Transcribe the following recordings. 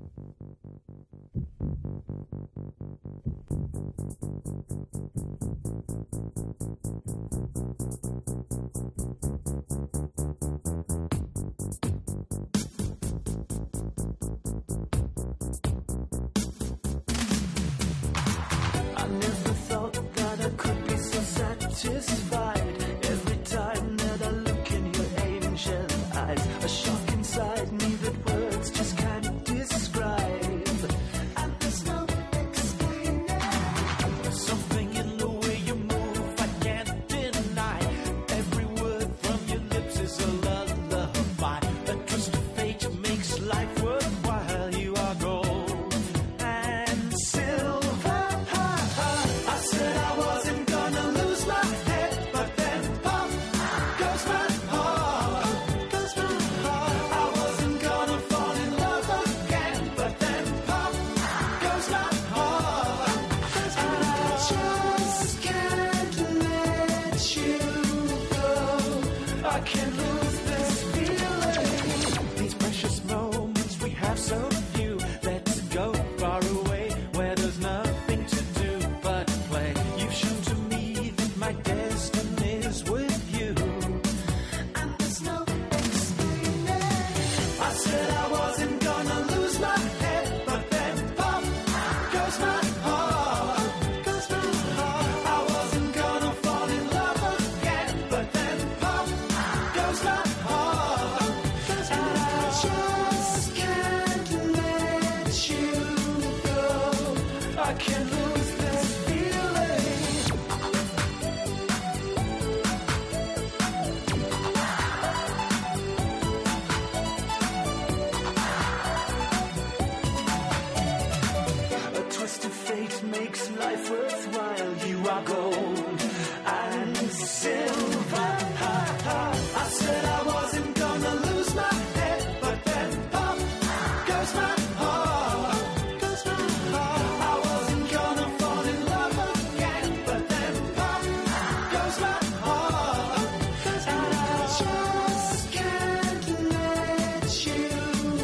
I never thought that I could be so satisfied every time that I look in your ancient eyes. A shock inside me that words just can't describe. And there's no explaining. There's something in the way you move I can't deny. Every word from your lips is a lullaby. A twist of fate makes life worthwhile. You are gold and silver. I said I wasn't gonna lose my head, but then pop goes my heart, goes my heart. I wasn't gonna fall in love again, but then pop goes my heart, goes my heart. I just can't let you go. I can't lose this feeling. These precious moments we have so few. Let's go far away where there's nothing to do but play. You've shown to me that my destiny's with you, and there's no explaining. I said I wasn't gonna lose my head, but then pop goes my heart, goes my heart. I wasn't gonna fall in love again, but then pop goes my heart, goes my heart. I just can't let you go. I can't lose this feeling. A twist of fate makes life worthwhile. You are gold and silver. I said I wasn't gonna lose my head, but then pop goes my heart, goes my heart. I wasn't gonna fall in love again, but then pop goes my heart, goes my heart. I just can't let you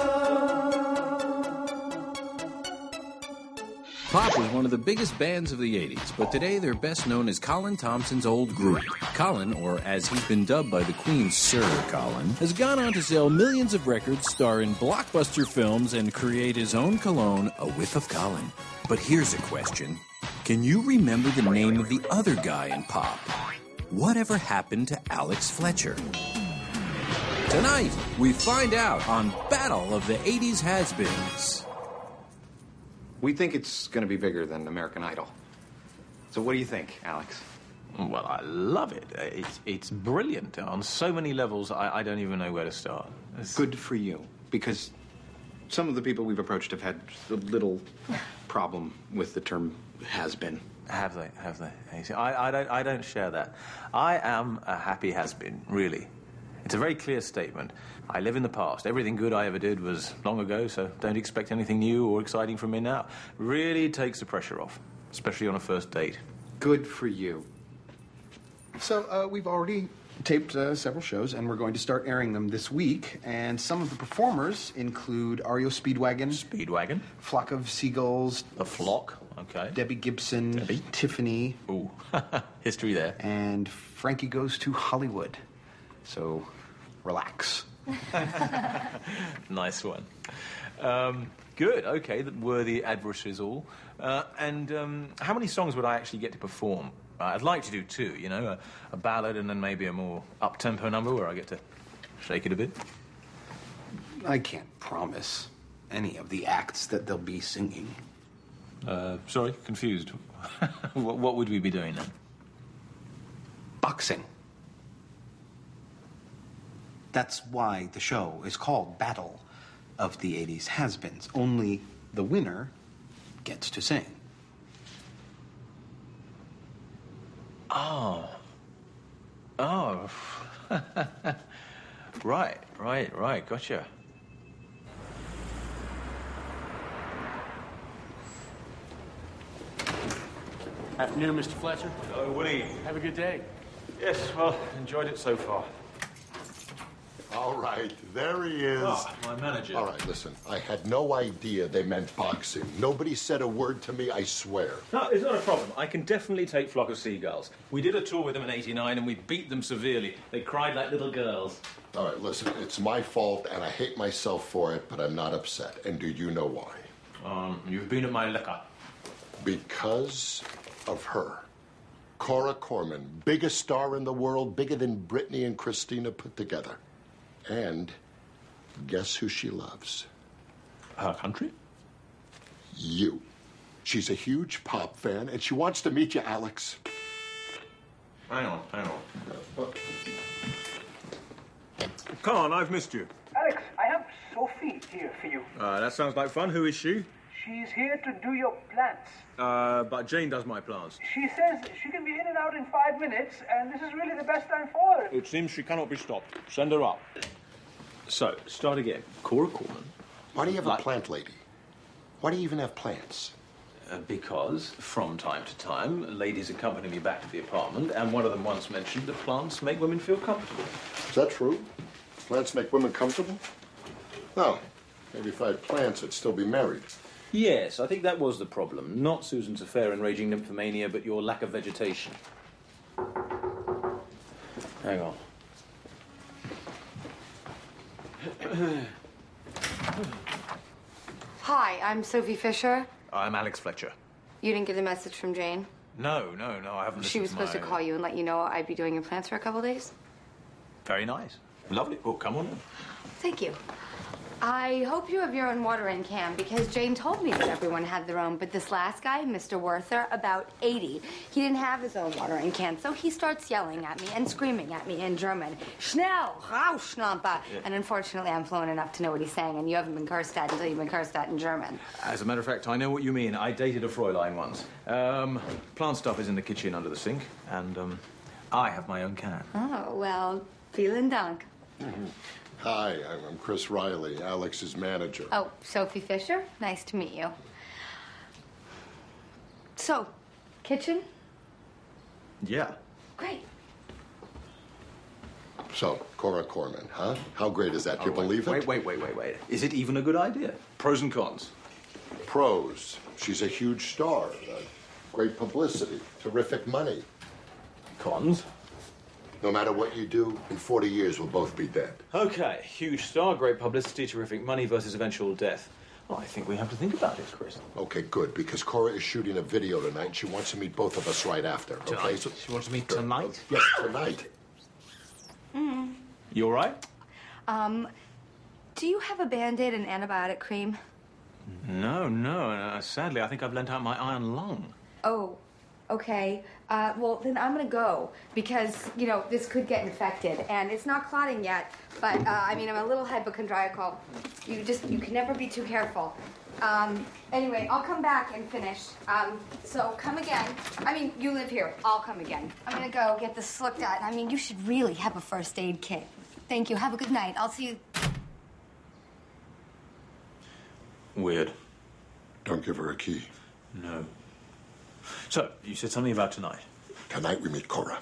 go. Pop was one of the biggest bands of the 80s, but today they're best known as Colin Thompson's old group. Colin, or as he's been dubbed by the Queen, Sir Colin, has gone on to sell millions of records, star in blockbuster films, and create his own cologne, A Whiff of Colin. But here's a question. Can you remember the name of the other guy in Pop? Whatever happened to Alex Fletcher? Tonight, we find out on Battle of the 80s Has-Beens. We think it's going to be bigger than American Idol. So what do you think, Alex? Well, I love it. It's brilliant on so many levels. I don't even know where to start. Good for you, because some of the people we've approached have had a little problem with the term has-been. Have they? Have they? You see, I don't share that. I am a happy has-been, really. It's a very clear statement. I live in the past. Everything good I ever did was long ago, so don't expect anything new or exciting from me now. Really takes the pressure off, especially on a first date. Good for you. So, we've already taped several shows, and we're going to start airing them this week. And some of the performers include REO Speedwagon. Speedwagon? Flock of Seagulls. A Flock, okay. Debbie Gibson. Debbie. Tiffany. Ooh, history there. And Frankie Goes to Hollywood. So, relax. Nice one. Good, okay, worthy adversaries all. And how many songs would I actually get to perform? I'd like to do two, you know, a ballad and then maybe a more up-tempo number where I get to shake it a bit. I can't promise any of the acts that they'll be singing. Sorry, confused. What would we be doing then? Boxing. That's why the show is called Battle of the 80s Has-Beens. Only the winner gets to sing. Oh. Right, gotcha. Afternoon, Mr. Fletcher. Hello, Willie. Have a good day. Yes, well, enjoyed it so far. All right, there he is. My manager. All right, listen, I had no idea they meant boxing. Nobody said a word to me, I swear. No, it's not a problem. I can definitely take Flock of Seagulls. We did a tour with them in '89 and we beat them severely. They cried like little girls. All right, listen, it's my fault and I hate myself for it, but I'm not upset. And do you know why? You've been at my liquor. Because of her. Cora Corman, biggest star in the world, bigger than Britney and Christina put together. And guess who she loves? Her country? You. She's a huge pop fan, and she wants to meet you, Alex. Hang on. Come on, I've missed you. Alex, I have Sophie here for you. That sounds like fun. Who is she? She's here to do your plants. But Jane does my plants. She says she can be in and out in 5 minutes, and this is really the best time for her. It seems she cannot be stopped. Send her up. So, start again. Cora Corman. Why do you have a plant lady? Why do you even have plants? Because, from time to time, ladies accompany me back to the apartment, and one of them once mentioned that plants make women feel comfortable. Is that true? Plants make women comfortable? No. Maybe if I had plants, I'd still be married. Yes, I think that was the problem. Not Susan's affair and raging nymphomania, but your lack of vegetation. Hang on. Hi, I'm Sophie Fisher. I'm Alex Fletcher. You didn't get the message from Jane? No, I haven't. She was supposed to call you and let you know I'd be doing your plants for a couple days. Very nice. Lovely. Oh, come on in. Thank you. I hope you have your own watering can, because Jane told me that everyone had their own, but this last guy, Mr. Werther, about 80, he didn't have his own watering can, so he starts yelling at me and screaming at me in German. Schnell, Rauschnampe. Yeah. And unfortunately, I'm fluent enough to know what he's saying, and you haven't been cursed at until you've been cursed at in German. As a matter of fact, I know what you mean. I dated a Fräulein once. Plant stuff is in the kitchen under the sink, and I have my own can. Oh, well, vielen Dank. Mm-hmm. Hi, I'm Chris Riley, Alex's manager. Oh, Sophie Fisher? Nice to meet you. So, kitchen? Yeah. Great. So, Cora Corman, huh? How great is that? Do you believe it? Wait. Is it even a good idea? Pros and cons. Pros. She's a huge star. Great publicity. Terrific money. Cons? No matter what you do, in 40 years we'll both be dead. Okay, huge star, great publicity, terrific money versus eventual death. Well, I think we have to think about it, Chris. Okay, good, because Cora is shooting a video tonight and she wants to meet both of us right after, okay? Tonight? So she wants to meet tonight? Yes, tonight. You all right? Do you have a Band-Aid and antibiotic cream? No. Sadly, I think I've lent out my iron lung. Oh, okay. Well, then I'm gonna go, because, you know, this could get infected, and it's not clotting yet, but, I mean, I'm a little hypochondriacal. You can never be too careful. Anyway, I'll come back and finish. So come again. I mean, you live here. I'll come again. I'm gonna go get this looked at. I mean, you should really have a first aid kit. Thank you. Have a good night. I'll see you. Weird. Don't give her a key. No. So, you said something about tonight. Tonight we meet Cora.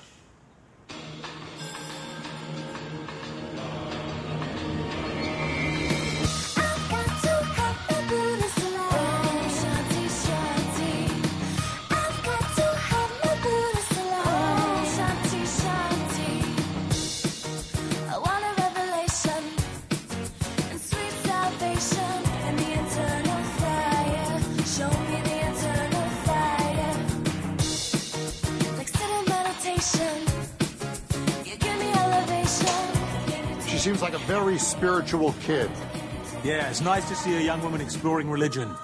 Seems like a very spiritual kid. Yeah, it's nice to see a young woman exploring religion.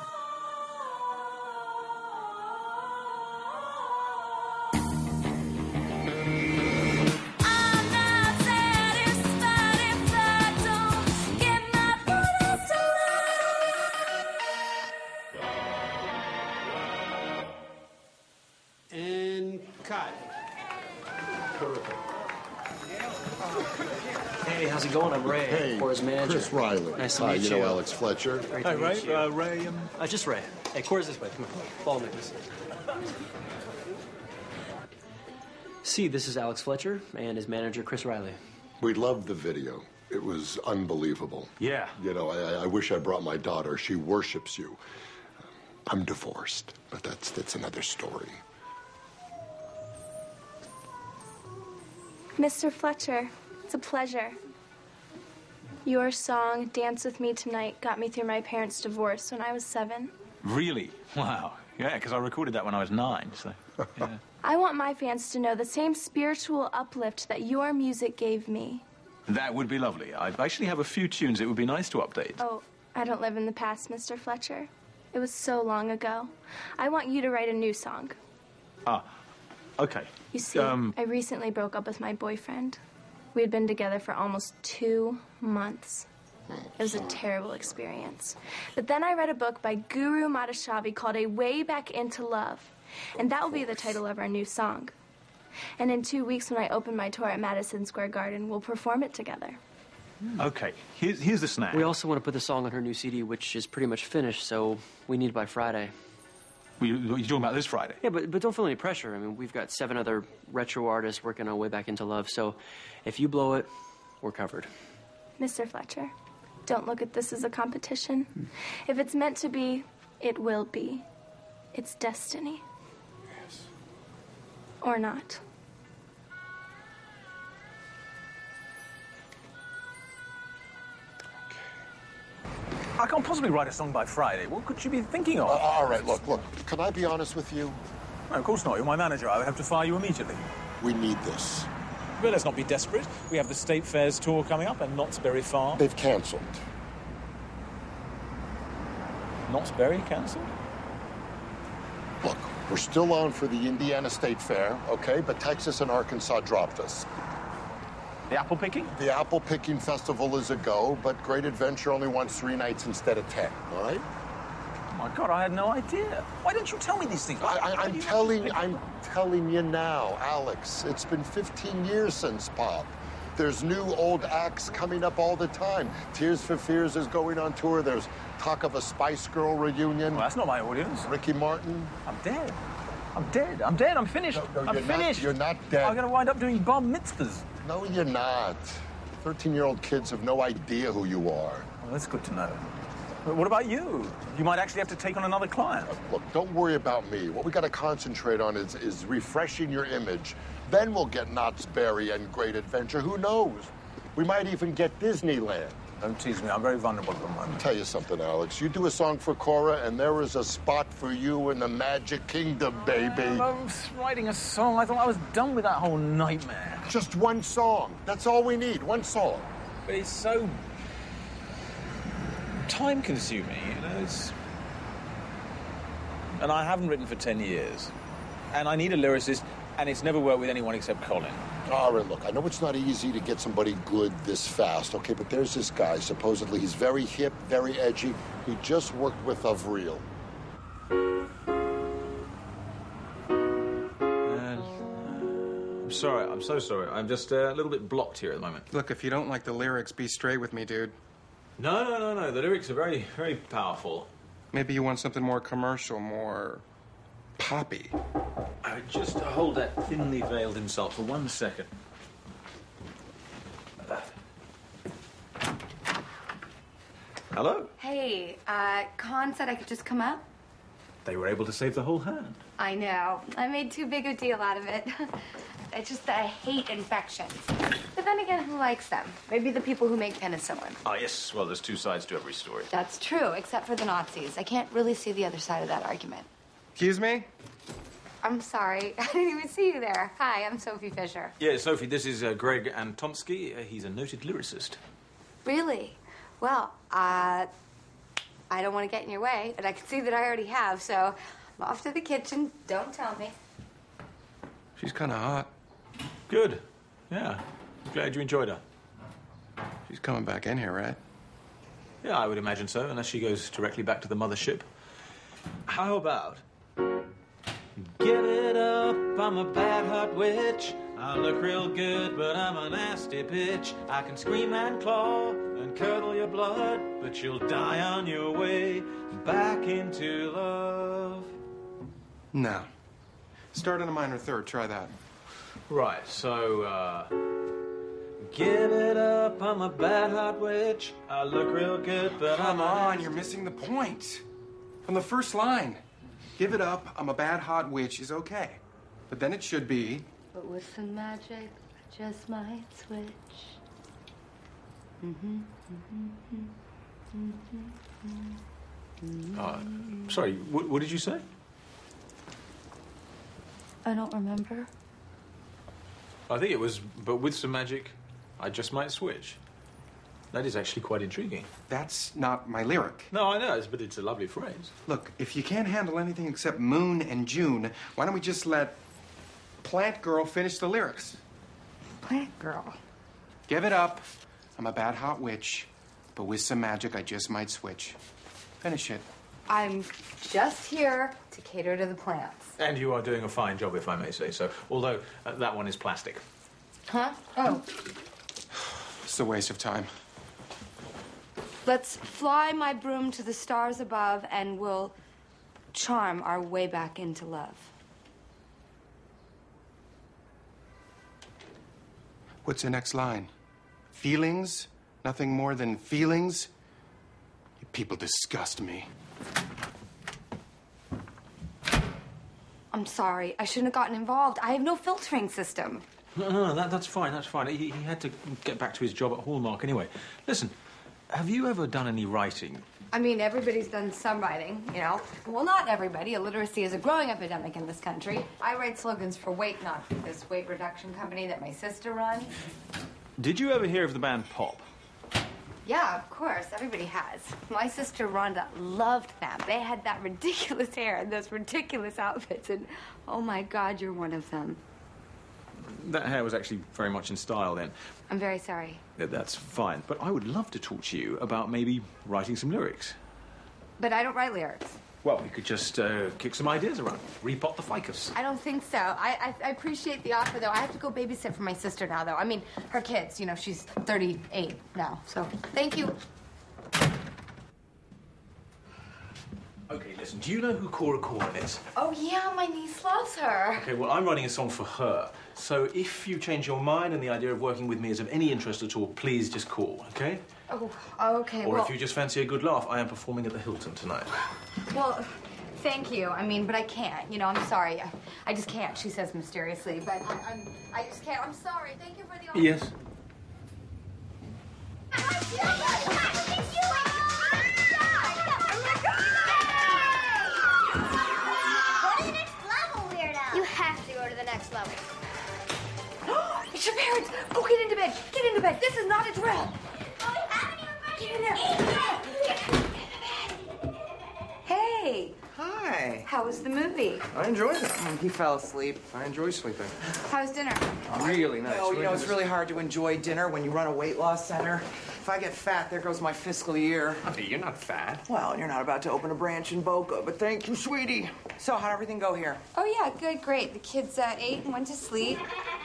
And cut. Hey, how's it going? I'm Ray, Hey, Cora's manager. Chris Riley. Nice to meet you you. know Alex Fletcher. Great Hey, to meet you. Ray, Just Ray. Hey, Cora's this way. Come on, follow me, please. See, this is Alex Fletcher and his manager, Chris Riley. We loved the video. It was unbelievable. Yeah. You know, I wish I brought my daughter. She worships you. I'm divorced, but that's another story. Mr. Fletcher, it's a pleasure. Your song, Dance With Me Tonight, got me through my parents' divorce when I was 7. Really? Wow. Yeah, because I recorded that when I was 9, so, yeah. I want my fans to know the same spiritual uplift that your music gave me. That would be lovely. I actually have a few tunes it would be nice to update. Oh, I don't live in the past, Mr. Fletcher. It was so long ago. I want you to write a new song. Ah, okay. You see, I recently broke up with my boyfriend. We had been together for almost 2 months. It was a terrible experience. But then I read a book by Guru Madhushavi called A Way Back Into Love. And that will be the title of our new song. And in 2 weeks, when I open my tour at Madison Square Garden, we'll perform it together. Okay, here's the snack. We also want to put the song on her new CD, which is pretty much finished, so we need it by Friday. You're talking about this Friday? Yeah, but don't feel any pressure. I mean, we've got 7 other retro artists working on Way Back Into Love, so if you blow it, we're covered. Mr. Fletcher, don't look at this as a competition. If it's meant to be, it will be. It's destiny. Yes. Or not. I can't possibly write a song by Friday. What could you be thinking of? All right, look. Can I be honest with you? No, of course not. You're my manager. I would have to fire you immediately. We need this. Well, let's not be desperate. We have the State Fairs tour coming up and Knott's Berry Farm. They've cancelled. Knott's Berry cancelled? Look, we're still on for the Indiana State Fair, okay? But Texas and Arkansas dropped us. The apple picking? The apple picking festival is a go, but Great Adventure only wants 3 nights instead of 10, all right? Oh my God, I had no idea. Why don't you tell me these things? I'm telling you now, Alex. It's been 15 years since Pop. There's new old acts coming up all the time. Tears for Fears is going on tour. There's talk of a Spice Girl reunion. Well, that's not my audience. Ricky Martin. I'm dead. I'm finished. No, I'm finished. You're not dead. I'm going to wind up doing bar mitzvahs. No, you're not. 13-year-old kids have no idea who you are. Well, that's good to know. But what about you? You might actually have to take on another client. Look, don't worry about me. What we got to concentrate on is refreshing your image. Then we'll get Knott's Berry and Great Adventure. Who knows? We might even get Disneyland. Don't tease me. I'm very vulnerable at the moment. I'll tell you something, Alex. You do a song for Cora, and there is a spot for you in the Magic Kingdom, baby. I'm writing a song. I thought I was done with that whole nightmare. Just one song. That's all we need. One song. But it's so time-consuming, you know. And I haven't written for 10 years. And I need a lyricist, and it's never worked with anyone except Colin. All right, look, I know it's not easy to get somebody good this fast, okay? But there's this guy. Supposedly he's very hip, very edgy. He just worked with Avril. I'm sorry. I'm so sorry. I'm just a little bit blocked here at the moment. Look, if you don't like the lyrics, be straight with me, dude. No. The lyrics are very, very powerful. Maybe you want something more commercial, more poppy. Just hold that thinly veiled insult for 1 second. Hello? Hey, Con said I could just come up. They were able to save the whole hand. I know. I made too big a deal out of it. It's just that I hate infections. But then again, who likes them? Maybe the people who make penicillin. Ah, yes. Well, there's 2 sides to every story. That's true, except for the Nazis. I can't really see the other side of that argument. Excuse me? I'm sorry. I didn't even see you there. Hi, I'm Sophie Fisher. Yeah, Sophie, this is Greg Antomsky. He's a noted lyricist. Really? Well, I don't want to get in your way, and I can see that I already have, so I'm off to the kitchen. Don't tell me. She's kind of hot. Good. Yeah. Glad you enjoyed her. She's coming back in here, right? Yeah, I would imagine so, unless she goes directly back to the mothership. How about... Give it up, I'm a bad hot witch. I look real good, but I'm a nasty bitch. I can scream and claw and curdle your blood, but you'll die on your way back into love. No. Start on a minor third. Try that. Right, so, give it up, I'm a bad hot witch. I look real good, but Come on, you're missing the point. From the first line, give it up, I'm a bad hot witch is okay. But then it should be... But with some magic, I just might switch. Sorry, what did you say? I don't remember. I think it was, but with some magic, I just might switch. That is actually quite intriguing. That's not my lyric. No, I know, but it's a lovely phrase. Look, if you can't handle anything except Moon and June, why don't we just let Plant Girl finish the lyrics? Plant Girl. Give it up. I'm a bad hot witch, but with some magic, I just might switch. Finish it. I'm just here to cater to the plants. And you are doing a fine job, if I may say so. Although, that one is plastic. Huh? Oh. It's a waste of time. Let's fly my broom to the stars above and we'll charm our way back into love. What's the next line? Feelings? Nothing more than feelings? You people disgust me. I'm sorry. I shouldn't have gotten involved. I have no filtering system. No, that's fine, that's fine. He had to get back to his job at Hallmark anyway. Listen, have you ever done any writing? I mean, everybody's done some writing, you know. Well, not everybody. Illiteracy is a growing epidemic in this country. I write slogans for Weight Not, this weight reduction company that my sister runs. Did you ever hear of the band Pop? Yeah, of course. Everybody has. My sister Rhonda loved them. They had that ridiculous hair and those ridiculous outfits, and oh my God, you're one of them. That hair was actually very much in style then. I'm very sorry. That's fine. But I would love to talk to you about maybe writing some lyrics. But I don't write lyrics. Well, we could just kick some ideas around. Repot the ficus. I don't think so. I appreciate the offer, though. I have to go babysit for my sister now, though. I mean, her kids. You know, she's 38 now. So, thank you. Okay, listen, do you know who Cora Corman is? Oh, yeah, my niece loves her. Okay, well, I'm writing a song for her. So if you change your mind and the idea of working with me is of any interest at all, please just call, okay? Oh, okay, Or well... if you just fancy a good laugh, I am performing at the Hilton tonight. Well, thank you. I mean, but I can't. You know, I'm sorry. I just can't, she says mysteriously. But I just can't. I'm sorry. Thank you for the offer. Yes. You have to go to the next level. It's your parents. Go get into bed. Get into bed. This is not a drill. Get in there. Get in bed. Hey. Hi. How was the movie? I enjoyed it. He fell asleep. I enjoy sleeping. How was dinner? Really nice. No, you know, it's really hard to enjoy dinner when you run a weight loss center. If I get fat, there goes my fiscal year. Hey, you're not fat. Well, you're not about to open a branch in Boca, but thank you, sweetie. So, how'd everything go here? Oh, yeah, good, great. The kids ate and went to sleep.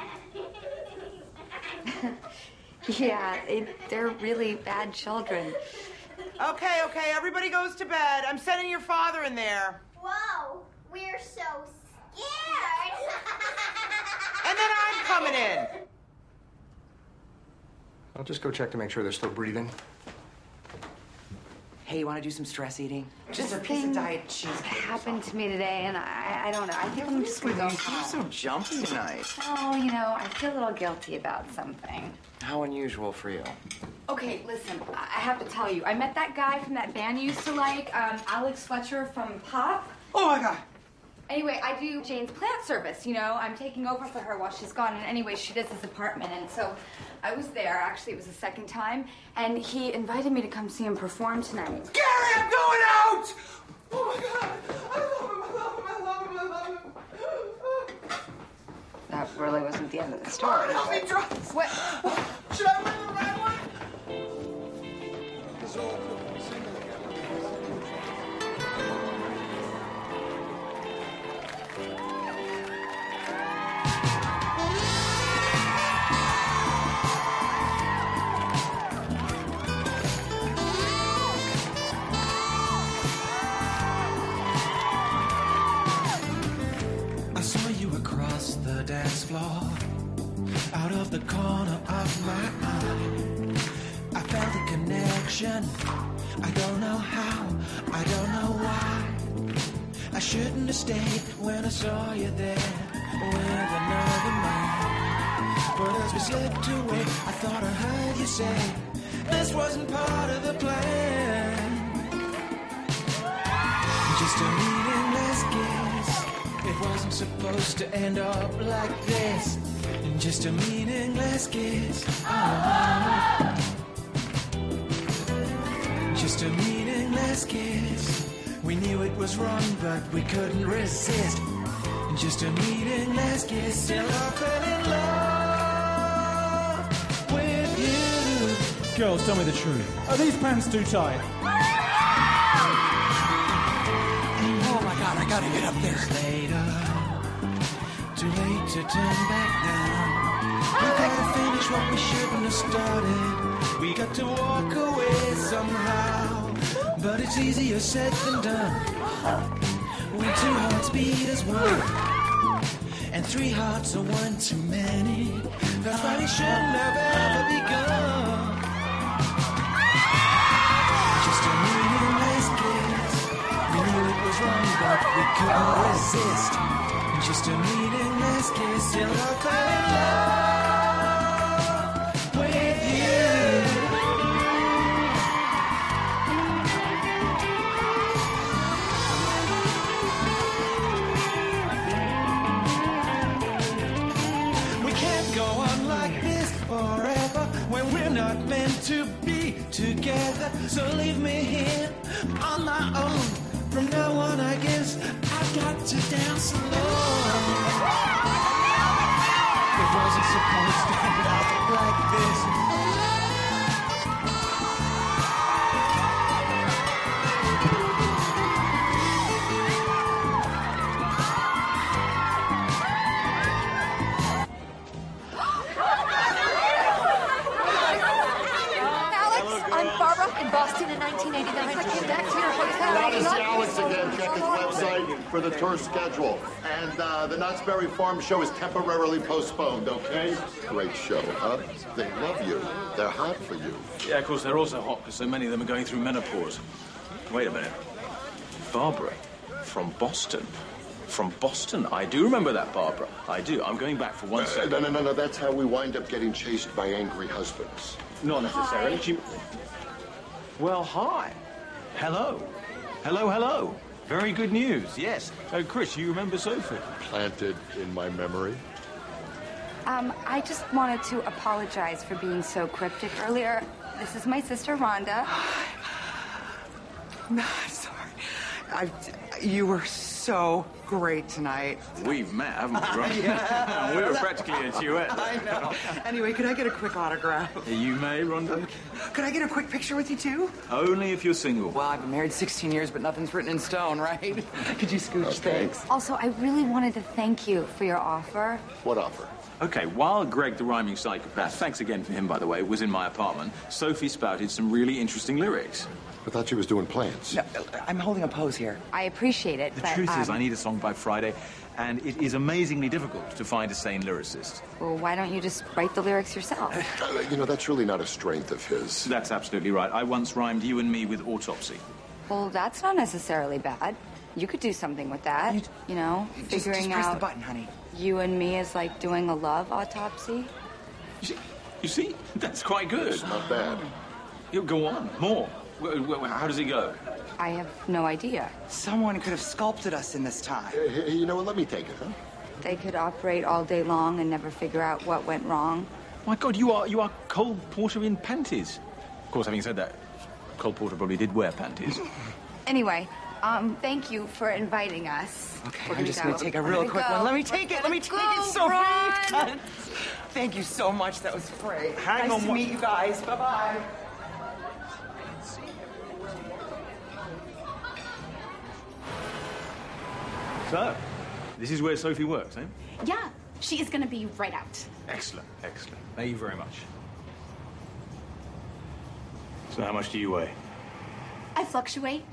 Yeah, they're really bad children. Okay, everybody goes to bed. I'm sending your father in there. Whoa, we're so scared. And then I'm coming in. I'll just go check to make sure they're still breathing. Hey, you want to do some stress eating? Just a This piece of thing diet cheese. happened to me today, and I don't know. I think I'm just gonna go You're home. so jumpy tonight. Oh, you know, I feel a little guilty about something. How unusual for you. Okay, listen, I have to tell you, I met that guy from that band you used to like, Alex Fletcher from Pop. Oh, my God. Anyway, I do Jane's plant service, you know. I'm taking over for her while she's gone. And anyway, she does this apartment. And so I was there. Actually, it was the second time. And he invited me to come see him perform tonight. Gary, I'm going out! Oh, my God. I love him. That really wasn't the end of the story. Help me dress. What? Should I wear the red one? I saw you across the dance floor, out of the corner of my eye. attention. I don't know how, I don't know why. I shouldn't have stayed when I saw you there with another man. But as we slipped away, I thought I heard you say this wasn't part of the plan. Just a meaningless kiss. It wasn't supposed to end up like this. Just a meaningless kiss. Oh. Just a meaningless kiss. We knew it was wrong, but we couldn't resist. Just a meaningless kiss. Still I fell in love with you. Girls, tell me the truth. Are these pants too tight? Oh my God, I gotta get up there. Later, too late to turn back now. We gotta finish what we shouldn't have started. We got to walk away somehow. But it's easier said than done. When two hearts beat as one, and three hearts are one too many. That's why we shouldn't have ever begun. Just a meaningless kiss. We knew it was wrong, but we couldn't resist. Just a meaningless kiss till I fell in love with you. We can't go on like this forever when we're not meant to be together. So leave me here on my own. From now on, I guess I've got to dance alone. It wasn't supposed to end up like this. Alex, I'm Barbara in Boston in 1989. I came back to your hotel. This is Alex again. Check his website for the tour schedule. And the Knott's Berry Farm show is temporarily postponed, okay? Great show, huh? They love you. They're hot for you. Yeah, of course, they're also hot because so many of them are going through menopause. Wait a minute. Barbara from Boston. From Boston? I do remember that, Barbara. I do. I'm going back for 1 second. No. That's how we wind up getting chased by angry husbands. Not necessarily. Well, hi. Hello. Hello. Very good news, yes. Oh, Chris, you remember Sophie? Planted in my memory. I just wanted to apologize for being so cryptic earlier. This is my sister, Rhonda. No, sorry. You were so great tonight. We've met, haven't we, Ron? Yeah. We were practically a duet. I know. Anyway, could I get a quick autograph? You may, Rhonda. Could I get a quick picture with you, too? Only if you're single. Well, I've been married 16 years, but nothing's written in stone, right? Could you scooch? Thanks. Also, I really wanted to thank you for your offer. What offer? Okay, while Greg the Rhyming Psychopath, thanks again for him, by the way, was in my apartment, Sophie spouted some really interesting lyrics. I thought she was doing plants. No, I'm holding a pose here. I appreciate it, The but... truth is, I need a song by Friday, and it is amazingly difficult to find a sane lyricist. Well, why don't you just write the lyrics yourself? That's really not a strength of his. That's absolutely right. I once rhymed you and me with autopsy. Well, that's not necessarily bad. You could do something with that, you know? Just Figuring press out the button, honey. you and me is like doing a love autopsy. You see? That's quite good. It's not bad. Go on. More. How does it go? I have no idea. Someone could have sculpted us in this time. You know what? Let me take it, huh? They could operate all day long and never figure out what went wrong. My God, you are Cole Porter in panties. Of course, having said that, Cole Porter probably did wear panties. Anyway, thank you for inviting us. Okay, I'm just going to take a real quick one. Let me take it, Sophie. Ron. Thank you so much. That was great. Hang nice on to meet you guys. Bye-bye. So, this is where Sophie works, eh? Yeah, she is going to be right out. Excellent. Thank you very much. So how much do you weigh? I fluctuate.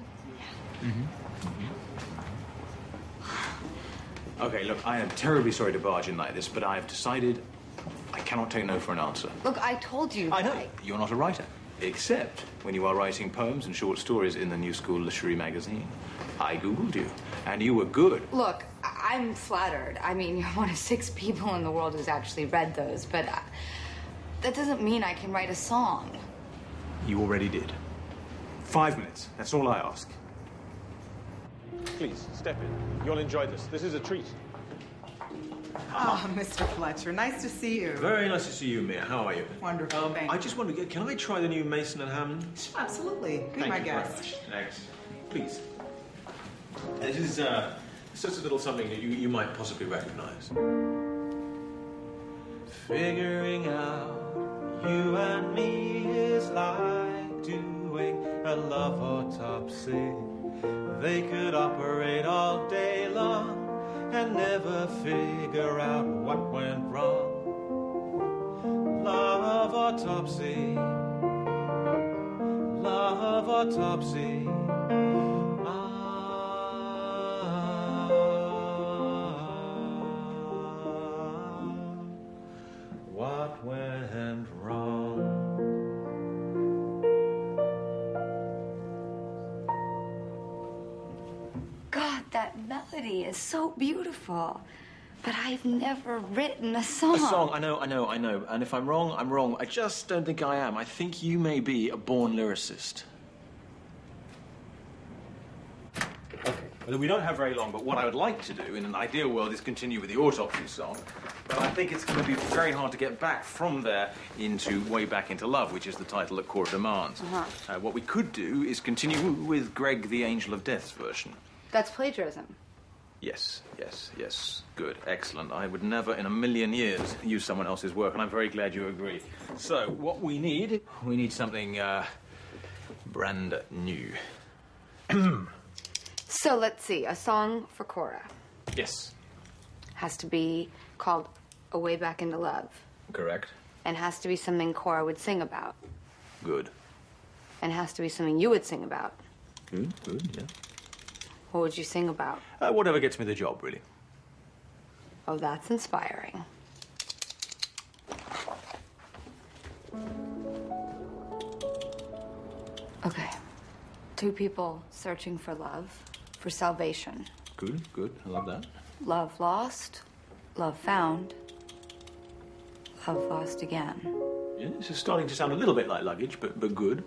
Okay, look, I am terribly sorry to barge in like this, but I have decided I cannot take no for an answer. Look, I told you. I know. You're not a writer. Except when you are writing poems and short stories in the New School Literary magazine. I Googled you, and you were good. Look, I'm flattered. I mean, you're one of 6 people in the world who's actually read those, but that doesn't mean I can write a song. You already did. 5 minutes, that's all I ask. Please, step in. You'll enjoy this. This is a treat. Oh, Mr. Fletcher, nice to see you. Very nice to see you, Mia. How are you? Wonderful, thank I you. just wonder, can I try the new Mason and Hammond? Absolutely. Be my guest. Thanks. Please. This is it's just a little something that you might possibly recognize. Figuring out you and me is like doing a love autopsy. They could operate all day long and never figure out what went wrong. Love autopsy. Love autopsy. What went wrong? God, that melody is so beautiful. But I've never written a song. A song, I know. And if I'm wrong, I'm wrong. I just don't think I am. I think you may be a born lyricist. Well, we don't have very long, but what I would like to do in an ideal world is continue with the autopsy song. But I think it's going to be very hard to get back from there into Way Back Into Love, which is the title that Cora demands. What we could do is continue with Greg the Angel of Death's version. That's plagiarism. Yes. Good, excellent. I would never in a million years use someone else's work, and I'm very glad you agree. So, what we need something brand new. So let's see, a song for Cora. Yes. Has to be called A Way Back Into Love. Correct. And has to be something Cora would sing about. Good. And has to be something you would sing about. Good, yeah. What would you sing about? Whatever gets me the job, really. Oh, that's inspiring. Okay. 2 people searching for love, for salvation. Good. I love that. Love lost, love found, love lost again. Yeah, this is starting to sound a little bit like luggage, but good.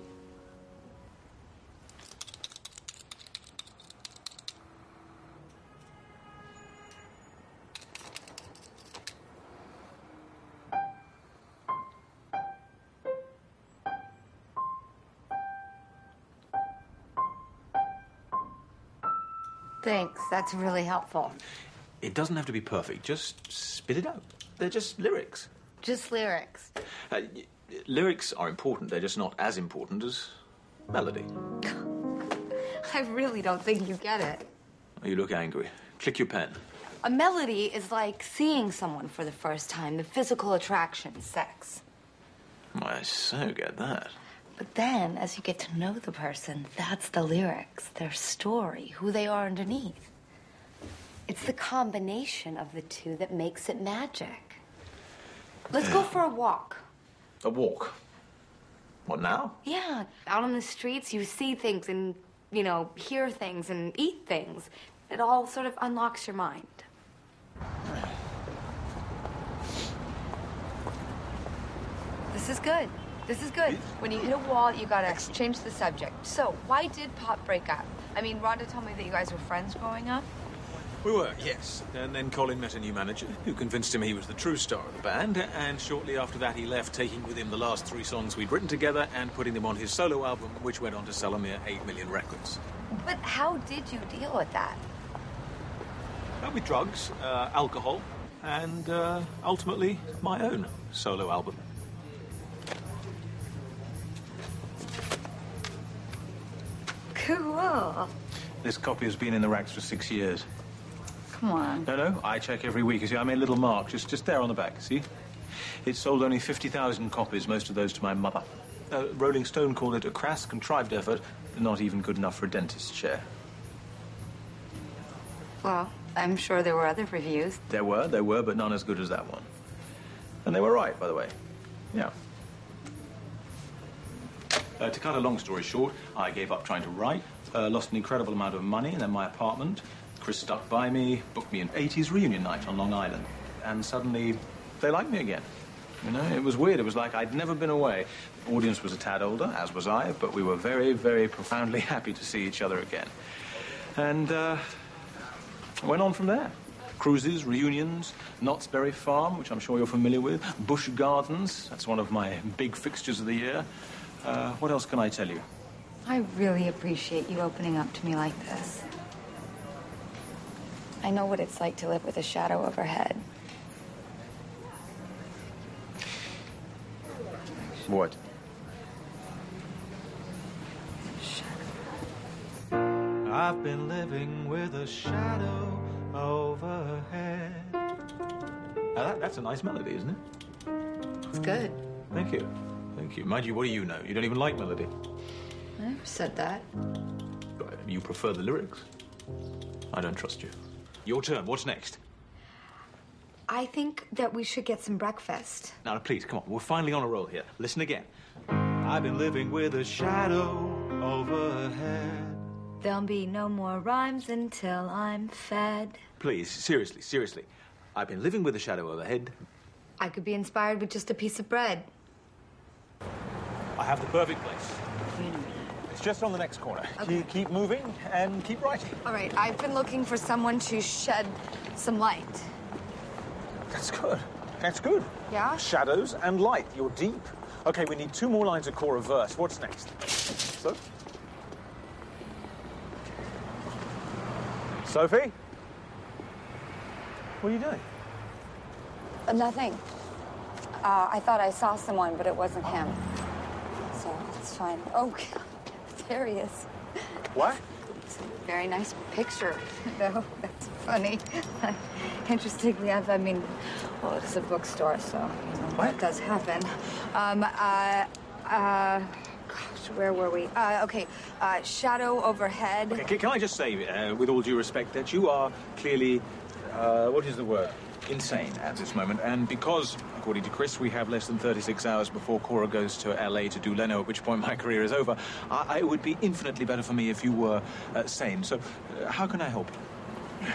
Thanks, that's really helpful. It doesn't have to be perfect. Just spit it out. They're just lyrics. Just lyrics. Lyrics are important. They're just not as important as melody. I really don't think you get it. You look angry. Click your pen. A melody is like seeing someone for the first time, the physical attraction, sex. I so get that. But then, as you get to know the person, that's the lyrics, their story, who they are underneath. It's the combination of the two that makes it magic. Let's go for a walk. A walk? What, now? Yeah, out on the streets, you see things and, hear things and eat things. It all sort of unlocks your mind. This is good. When you hit a wall, you gotta change the subject. So, why did Pop break up? I mean, Rhonda told me that you guys were friends growing up. We were, yes. And then Colin met a new manager who convinced him he was the true star of the band. And shortly after that, he left, taking with him the last 3 songs we'd written together and putting them on his solo album, which went on to sell a mere 8 million records. But how did you deal with that? With drugs, alcohol, and ultimately my own solo album. Cool. This copy has been in the racks for 6 years. Come on. No, I check every week. You see, I made a little mark just there on the back, see? It sold only 50,000 copies, most of those to my mother. Rolling Stone called it a crass, contrived effort, not even good enough for a dentist's chair. Well, I'm sure there were other reviews. There were, but none as good as that one. And they were right, by the way. Yeah. To cut a long story short, I gave up trying to write, lost an incredible amount of money, and then my apartment. Chris stuck by me, booked me an 80s reunion night on Long Island. And suddenly, they liked me again. You know, it was weird. It was like I'd never been away. The audience was a tad older, as was I, but we were very, very profoundly happy to see each other again. And went on from there. Cruises, reunions, Knott's Berry Farm, which I'm sure you're familiar with, Busch Gardens, that's one of my big fixtures of the year. What else can I tell you? I really appreciate you opening up to me like this. I know what it's like to live with a shadow overhead. What? I've been living with a shadow overhead. Now that's a nice melody, isn't it? It's good. Thank you. Thank you. Mind you, what do you know? You don't even like melody. I never said that. But you prefer the lyrics. I don't trust you. Your turn. What's next? I think that we should get some breakfast. Now, please, come on. We're finally on a roll here. Listen again. I've been living with a shadow overhead. There'll be no more rhymes until I'm fed. Please, seriously, seriously. I've been living with a shadow overhead. I could be inspired with just a piece of bread. I have the perfect place. It's just on the next corner. Okay. Keep moving and keep writing. All right, I've been looking for someone to shed some light. That's good. That's good. Yeah? Shadows and light. You're deep. Okay, we need 2 more lines of chorus verse. What's next? So? Sophie? What are you doing? Nothing. I thought I saw someone, but it wasn't him. So it's fine. Oh, God. There he is. What? It's a very nice picture, though. That's funny. Interestingly, I mean, well, it's a bookstore, so you know, that does happen. Gosh, where were we? Okay, shadow overhead. Okay, can I just say, with all due respect, that you are clearly, what is the word? Insane at this moment. And because, according to Chris, we have less than 36 hours before Cora goes to L.A. to do Leno, at which point my career is over, it would be infinitely better for me if you were sane. So, how can I help you?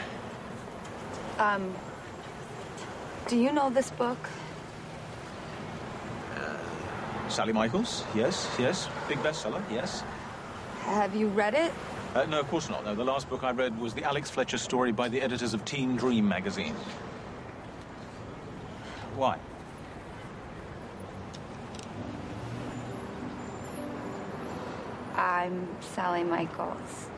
Do you know this book? Sally Michaels? Yes, yes. Big bestseller, yes. Have you read it? No, of course not. No, the last book I read was the Alex Fletcher story by the editors of Teen Dream magazine. Why? I'm Sally Michaels.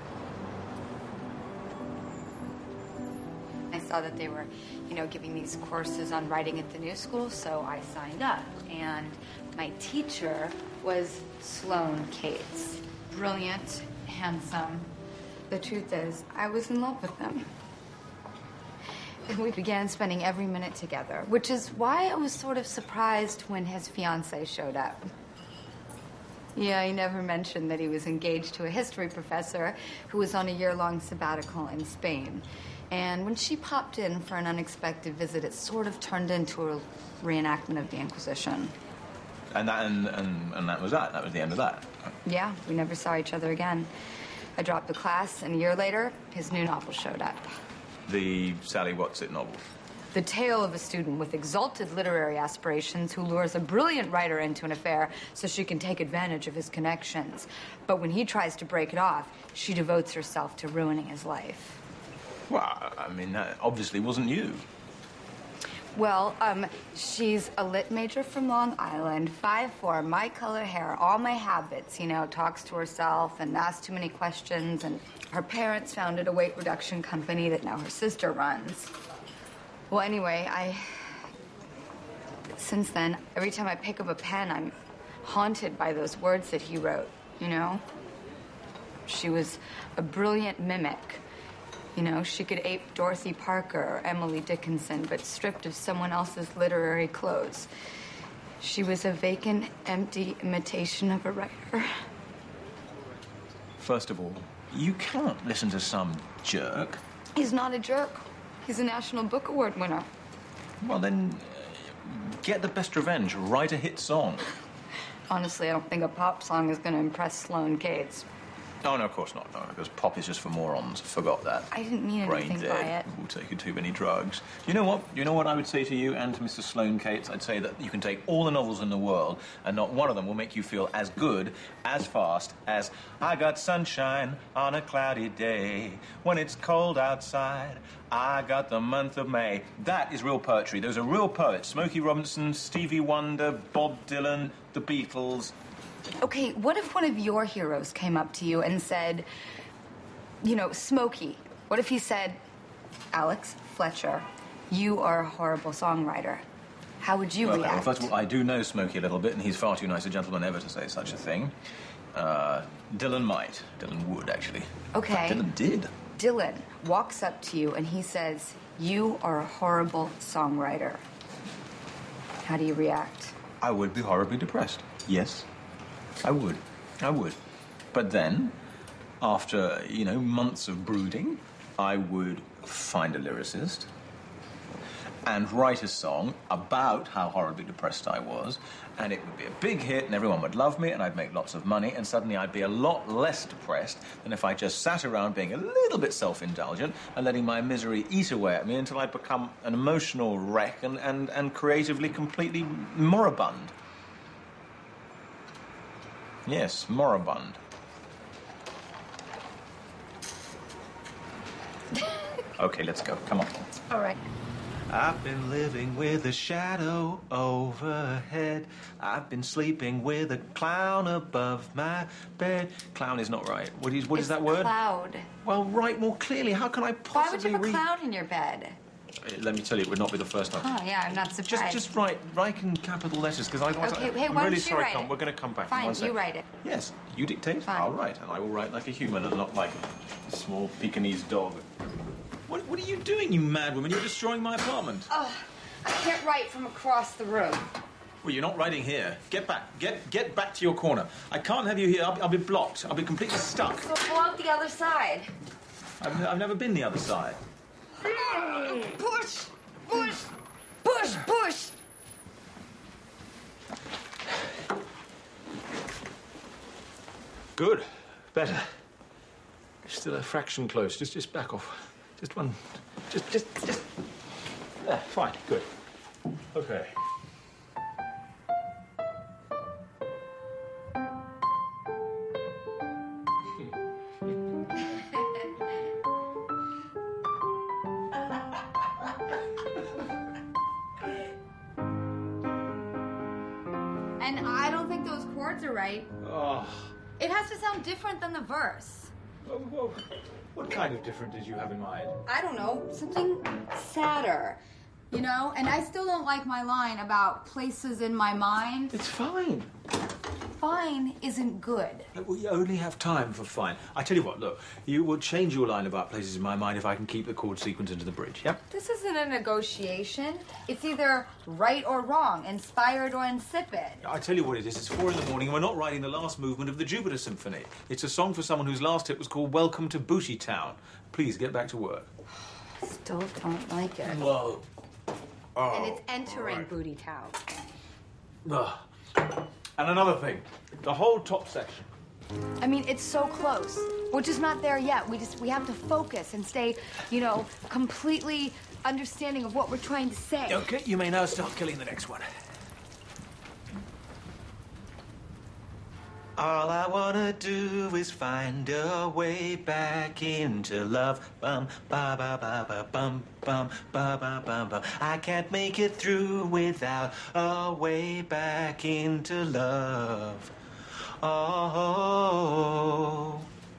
I saw that they were, you know, giving these courses on writing at the New School, so I signed up. And my teacher was Sloane Cates. Brilliant, handsome. The truth is, I was in love with him. And we began spending every minute together, which is why I was sort of surprised when his fiancée showed up. Yeah, he never mentioned that he was engaged to a history professor who was on a year-long sabbatical in Spain. And when she popped in for an unexpected visit, it sort of turned into a reenactment of the Inquisition. And that was that. That was the end of that. Yeah, we never saw each other again. I dropped the class, and a year later, his new novel showed up. The Sally What's-It novel. The tale of a student with exalted literary aspirations who lures a brilliant writer into an affair so she can take advantage of his connections. But when he tries to break it off, she devotes herself to ruining his life. Well, I mean, that obviously wasn't you. Well, she's a lit major from Long Island, 5'4", my color hair, all my habits, you know, talks to herself and asks too many questions, and her parents founded a weight reduction company that now her sister runs. Well, anyway, since then, every time I pick up a pen, I'm haunted by those words that he wrote, you know? She was a brilliant mimic. You know, she could ape Dorothy Parker or Emily Dickinson, but stripped of someone else's literary clothes. She was a vacant, empty imitation of a writer. First of all, you can't listen to some jerk. He's not a jerk. He's a National Book Award winner. Well, then, get the best revenge. Write a hit song. Honestly, I don't think a pop song is going to impress Sloane Cates. Oh, no, of course not. No, because pop is just for morons. Forgot that. I didn't mean Brain anything dead. by it. Will take you too many drugs. You know what? You know what I would say to you and to Mr. Sloane Cates? I'd say that you can take all the novels in the world, and not one of them will make you feel as good, as fast as I got sunshine on a cloudy day. When it's cold outside, I got the month of May. That is real poetry. Those are real poets. Smokey Robinson, Stevie Wonder, Bob Dylan, the Beatles. Okay, what if one of your heroes came up to you and said, you know, Smokey, what if he said, Alex Fletcher, you are a horrible songwriter? How would you react? Well, first of all, I do know Smokey a little bit, and he's far too nice a gentleman ever to say such a thing. Dylan might. Dylan would, actually. Okay. Dylan did. Dylan walks up to you and he says, you are a horrible songwriter. How do you react? I would be horribly depressed. Yes. I would. I would. But then, after, you know, months of brooding, I would find a lyricist and write a song about how horribly depressed I was, and it would be a big hit, and everyone would love me, and I'd make lots of money, and suddenly I'd be a lot less depressed than if I just sat around being a little bit self-indulgent and letting my misery eat away at me until I'd become an emotional wreck and creatively completely moribund. Yes, moribund. Okay, let's go. Come on. All right. I've been living with a shadow overhead. I've been sleeping with a clown above my bed. Clown is not right. What is that word? Cloud. Well, write more clearly. How can I possibly Why would you have a cloud in your bed? Let me tell you, it would not be the first time. Oh, yeah, I'm not surprised. Just write in capital letters, because I want to... Okay, hey, I'm why really don't you sorry, write Tom. it? We're going to come back in Fine, one second. you write it. Yes, you dictate, Fine. I'll write, and I will write like a human and not like a small Pekingese dog. What are you doing, you mad woman? You're destroying my apartment. Oh, I can't write from across the room. Well, you're not writing here. Get back. Get back to your corner. I can't have you here. I'll be blocked. I'll be completely stuck. So go out the other side. I've never been the other side. Push! Push! Push! Push! Good. Better. Still a fraction close. Just back off. Just one. Just. There. Fine. Good. Okay. And I don't think those chords are right. Oh. It has to sound different than the verse. Whoa. What kind of different did you have in mind? I don't know, something sadder. You know? And I still don't like my line about places in my mind. It's fine. Fine isn't good. We only have time for fine. I tell you what, look, you will change your line about places in my mind if I can keep the chord sequence into the bridge, yeah? This isn't a negotiation. It's either right or wrong, inspired or insipid. I tell you what it is, it's 4 in the morning and we're not writing the last movement of the Jupiter Symphony. It's a song for someone whose last hit was called Welcome to Booty Town. Please, get back to work. Still don't like it. Whoa. Oh, And it's entering right. Booty Town. Ugh. And another thing, the whole top section. I mean, it's so close. We're just not there yet. We have to focus and stay, you know, completely understanding of what we're trying to say. Okay, you may now start killing the next one. All I wanna do is find a way back into love. Bum ba ba ba ba bum bum ba ba bum bum. I can't make it through without a way back into love. Oh.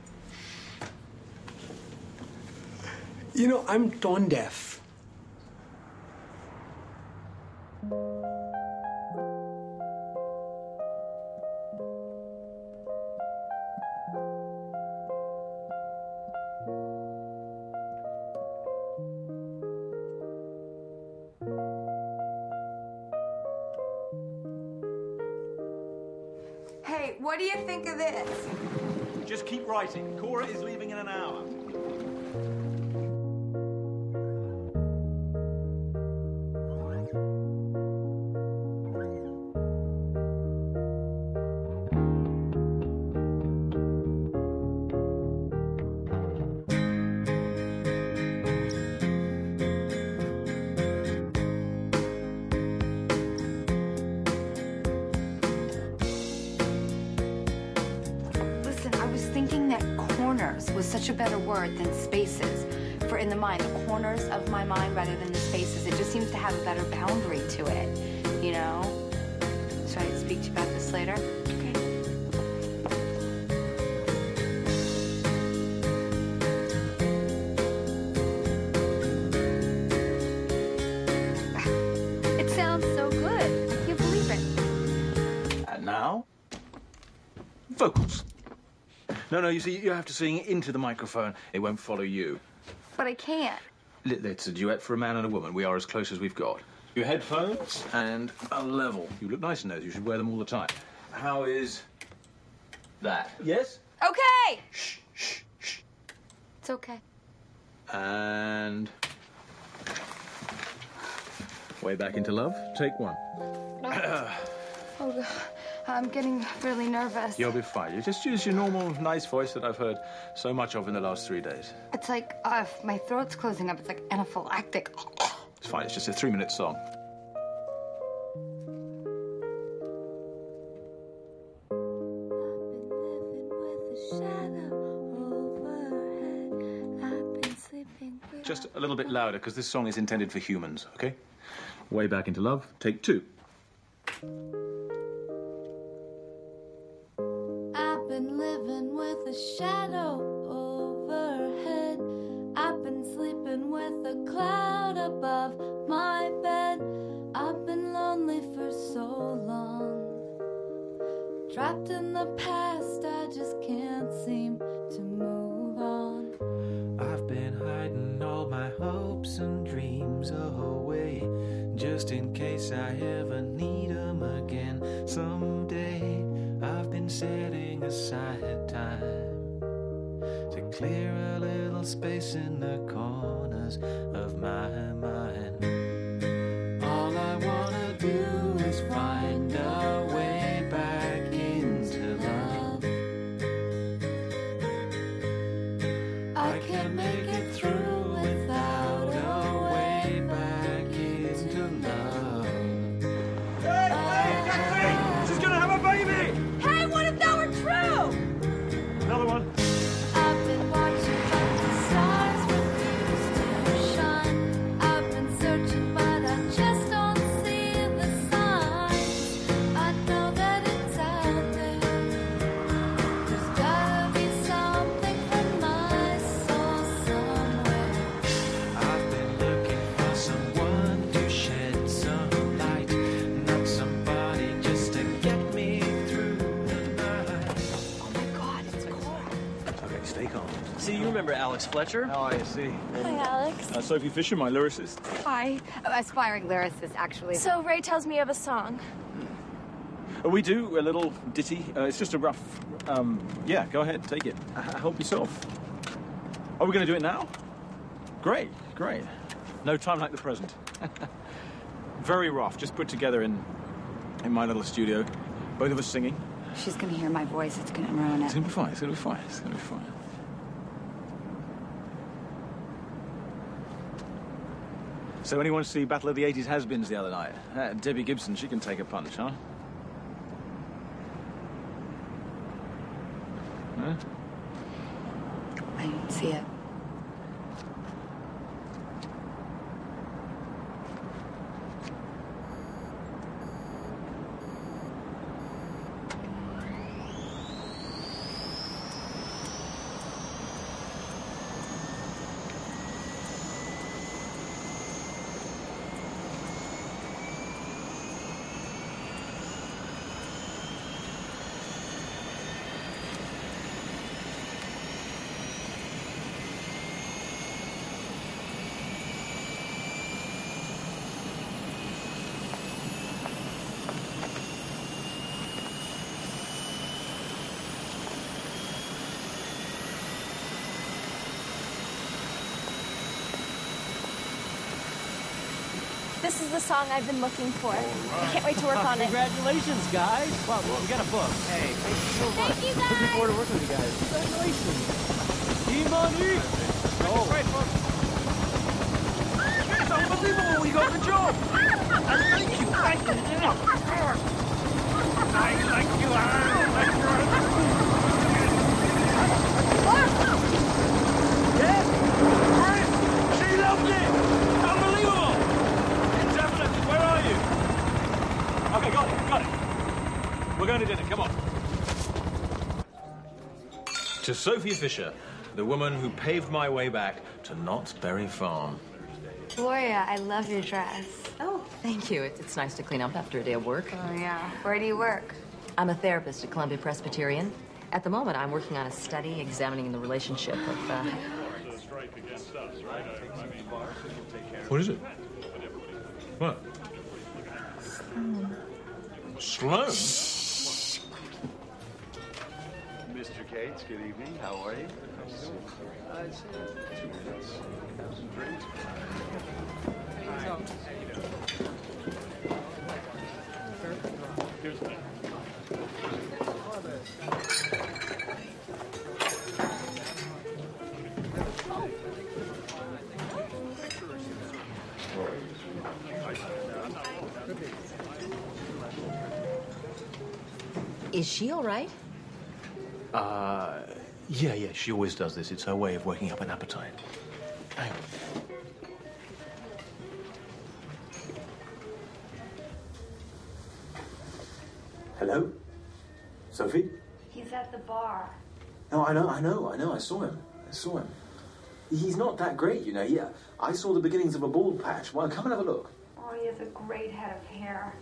You know, I'm tone deaf. Hey, what do you think of this? Just keep writing. Cora is leaving in an hour. corners was such a better word than spaces. For in the mind, the corners of my mind rather than the spaces. It just seems to have a better boundary to it, you know? Should I speak to you about this later? Okay. It sounds so good. I can't believe it. And now, vocals. No, you see, you have to sing into the microphone. It won't follow you. But I can't. It's a duet for a man and a woman. We are as close as we've got. Your headphones and a level. You look nice in those. You should wear them all the time. How is that? Yes? Okay! Shh. It's okay. And way back into love. Take one. Oh, God. I'm getting really nervous. You'll be fine. You just use your normal, nice voice that I've heard so much of in the last 3 days. It's like, my throat's closing up. It's like anaphylactic. It's fine. It's just a 3-minute song. Just a little bit louder, because this song is intended for humans, okay? Way back into love. Take 2. I've been living with a shadow overhead. I've been sleeping with a cloud above my bed. I've been lonely for so long. Trapped in the past, I just can't seem to move on. I've been hiding all my hopes and dreams away, just in case I ever need them again someday. I've been setting aside time to clear a little space in the corners of my mind. All I wanna do is find a way back into love. I can't make it through without a way back into love. She's gonna have a baby! Hey, what if that were true? Another one. I've been watching but the stars refuse to shine. I've been searching but I just don't see the signs. I know that it's out there. There's gotta be something for my soul somewhere. I've been looking for someone to shed some light, not somebody just to get me through the night. Oh, my God, it's cold. Okay, stay calm. See, you remember Alex Fletcher? How are you? See? Hi, Alex. Sophie Fisher, my lyricist. Hi. Aspiring lyricist, actually. So Ray tells me you have a song. We do a little ditty. It's just a rough. Yeah, go ahead, take it. Help yourself. Are we going to do it now? Great. No time like the present. Very rough, just put together in my little studio. Both of us singing. She's gonna hear my voice. It's gonna ruin It's it. going to be fine. It's going to be fine. It's going to be fine. So anyone see Battle of the 80s Has-Beens the other night? Debbie Gibson, she can take a punch, huh? Huh? I didn't see it. This is the song I've been looking for. I can't wait to work on it. Congratulations, guys. Well, we got a book. Hey, thank you so much. Thank you, guys. Looking forward to working with you guys. Congratulations. E-money. Oh. It's unbelievable. You got the job. Thank you. I like you. To Sophie Fisher, the woman who paved my way back to Knott's Berry Farm. Gloria, I love your dress. Oh, thank you. It's nice to clean up after a day of work. Oh, yeah. Where do you work? I'm a therapist at Columbia Presbyterian. At the moment, I'm working on a study examining the relationship of... What is it? What? Sloan. Mr. Cates, good evening. How are you? I'd say 2 minutes. Have some drinks. Here's the Is she all right? Yeah, she always does this. It's her way of waking up an appetite. Hang on. Hello? Sophie? He's at the bar. No, I know. I saw him. He's not that great, you know. Yeah, I saw the beginnings of a bald patch. Well, come and have a look. Oh, he has a great head of hair.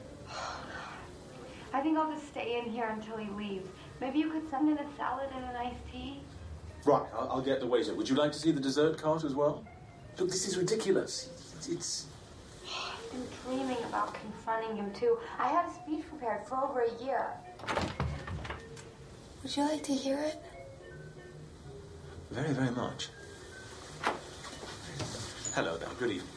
I think I'll just stay in here until he leaves. Maybe you could send in a salad and an iced tea? Right, I'll get the waiter. Would you like to see the dessert cart as well? Look, this is ridiculous. It's... I've been dreaming about confronting him, too. I had a speech prepared for over a year. Would you like to hear it? Very, very much. Hello there. Good evening.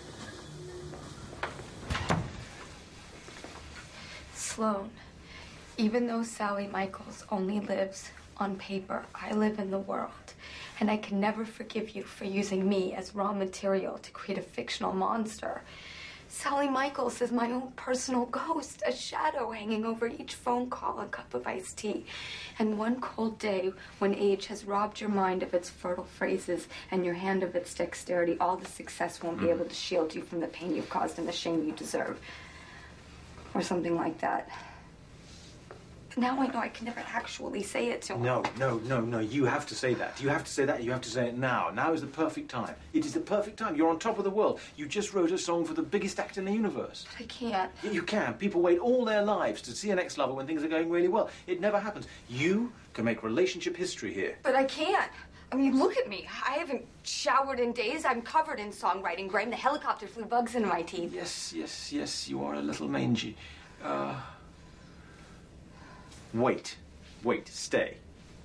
Sloan, even though Sally Michaels only lives on paper, I live in the world. And I can never forgive you for using me as raw material to create a fictional monster. Sally Michaels is my own personal ghost, a shadow hanging over each phone call, a cup of iced tea. And one cold day, when age has robbed your mind of its fertile phrases and your hand of its dexterity, all the success won't be able to shield you from the pain you've caused and the shame you deserve. Or something like that. Now I know I can never actually say it to him. No. You have to say that. You have to say that. You have to say it now. Now is the perfect time. It is the perfect time. You're on top of the world. You just wrote a song for the biggest act in the universe. But I can't. You can. People wait all their lives to see an ex-lover when things are going really well. It never happens. You can make relationship history here. But I can't. I mean, look at me. I haven't showered in days. I'm covered in songwriting grime. The helicopter flew bugs into my teeth. Yes. You are a little mangy. Wait. Stay.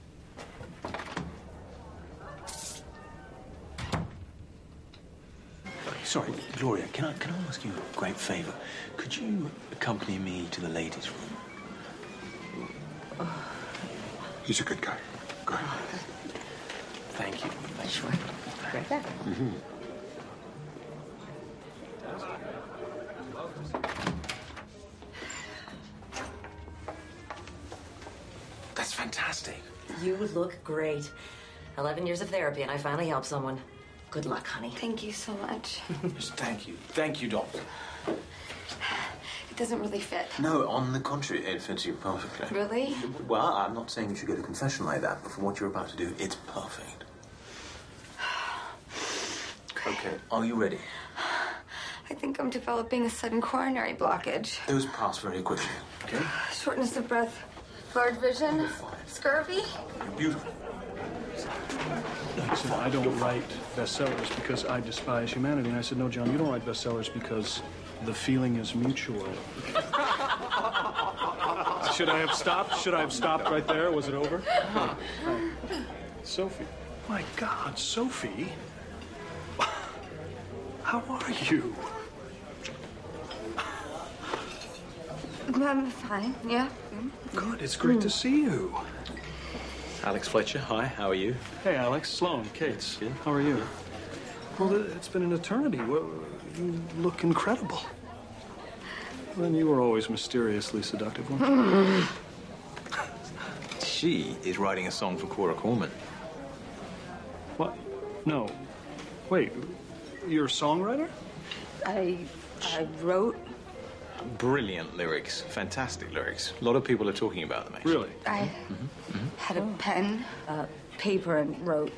Sorry, Gloria, can I ask you a great favor? Could you accompany me to the ladies' room? He's a good guy. Go ahead. Thank you. Sure. Right back. Mm-hmm. That's fantastic. You look great. 11 years of therapy, and I finally helped someone. Good luck, honey. Thank you so much. Yes, thank you. Thank you, Doctor. It doesn't really fit. No, on the contrary, it fits you perfectly. Really? Well, I'm not saying you should go to confession like that, but for what you're about to do, it's perfect. Okay, are you ready? I think I'm developing a sudden coronary blockage. Those pass very quickly, okay? Shortness of breath, blurred vision, scurvy. You're beautiful. He said, I don't write bestsellers because I despise humanity. And I said, no, John, you don't write bestsellers because the feeling is mutual. Should I have stopped? Should I have stopped right there? Was it over? Huh. Sophie. My God, Sophie. How are you? I'm fine, yeah. Good, it's great to see you. Alex Fletcher, hi, how are you? Hey, Alex. Sloan, Cates. How are you? Well, it's been an eternity. Well, you look incredible. Then you were always mysteriously seductive, weren't you? She is writing a song for Cora Corman. What? No. Wait, you're a songwriter? I wrote Brilliant lyrics. Fantastic lyrics. A lot of people are talking about them, actually. Really? I had a pen, paper, and wrote.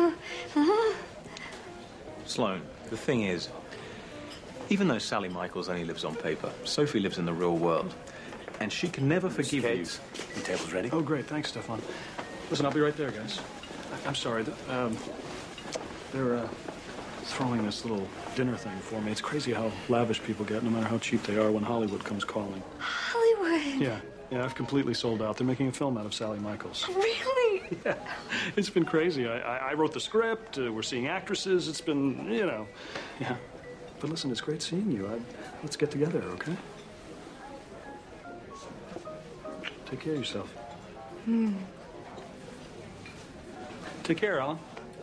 Sloane, the thing is, even though Sally Michaels only lives on paper, Sophie lives in the real world. And she can never forgive you. The table's ready. Oh, great. Thanks, Stefan. Listen, I'll be right there, guys. I'm sorry. They're throwing this little dinner thing for me. It's crazy how lavish people get, no matter how cheap they are, when Hollywood comes calling. Hollywood? Yeah, I've completely sold out. They're making a film out of Sally Michaels. Really? Yeah, it's been crazy. I wrote the script. We're seeing actresses. It's been, yeah. But listen, it's great seeing you. Let's get together, okay? Take care of yourself. Take care, Alan.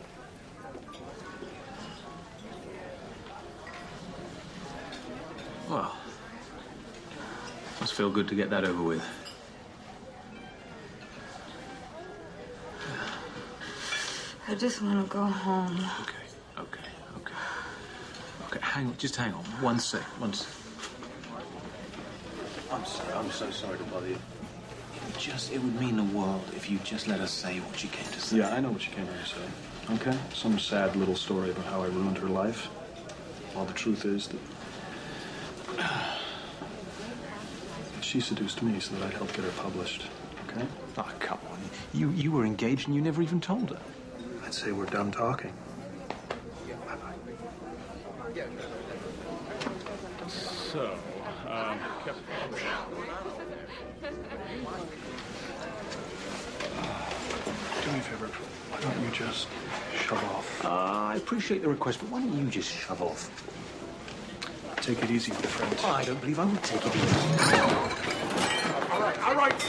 Well, must feel good to get that over with. I just want to go home. Okay, hang on. One sec. I'm sorry. I'm so sorry to bother you. It would mean the world if you just let us say what you came to say. Yeah, I know what you came here to say. Okay? Some sad little story about how I ruined her life. Well, the truth is that she seduced me so that I'd help get her published. Okay? Oh, come on. You were engaged and you never even told her. I'd say we're done talking. So, do me a favor. Why don't you just shove off? I appreciate the request, but why don't you just shove off? Take it easy, my friend. I don't believe I would take it easy. All right.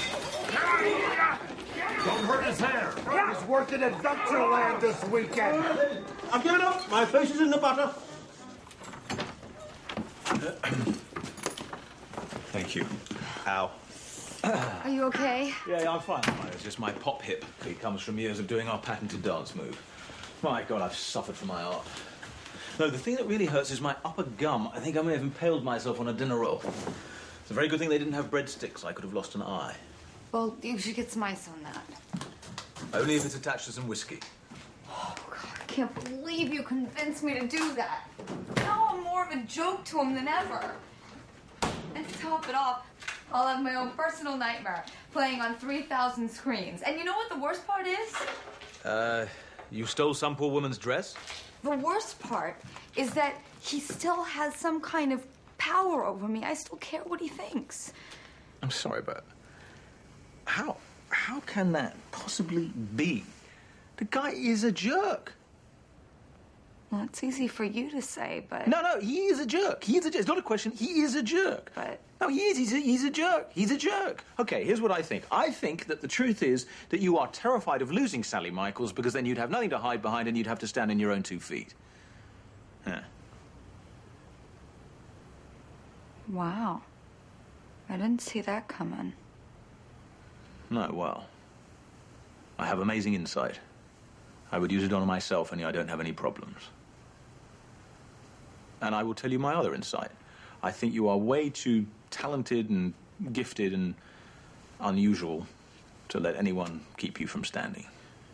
Don't hurt his hair. He's working at Adventureland this weekend. I've given up. My face is in the butter. Thank you. Ow. Are you okay? Yeah, I'm fine. It's just my pop hip. It comes from years of doing our patented dance move. My God, I've suffered for my art. No, the thing that really hurts is my upper gum. I think I may have impaled myself on a dinner roll. It's a very good thing they didn't have breadsticks. I could have lost an eye. Well, you should get some ice on that. Only if it's attached to some whiskey. Oh, God, I can't believe you convinced me to do that. Now I'm more of a joke to him than ever. And to top it off, I'll have my own personal nightmare playing on 3,000 screens. And you know what the worst part is? You stole some poor woman's dress? The worst part is that he still has some kind of power over me. I still care what he thinks. I'm sorry, but how can that possibly be? The guy is a jerk. Well, it's easy for you to say, but... No, he is a jerk. He is a jerk. It's not a question. He is a jerk. But... No, he is. He's a jerk. He's a jerk. Okay, here's what I think. I think that the truth is that you are terrified of losing Sally Michaels because then you'd have nothing to hide behind and you'd have to stand on your own 2 feet. Yeah. Wow. I didn't see that coming. No, well, I have amazing insight. I would use it on myself and I don't have any problems. And I will tell you my other insight. I think you are way too talented and gifted and unusual to let anyone keep you from standing.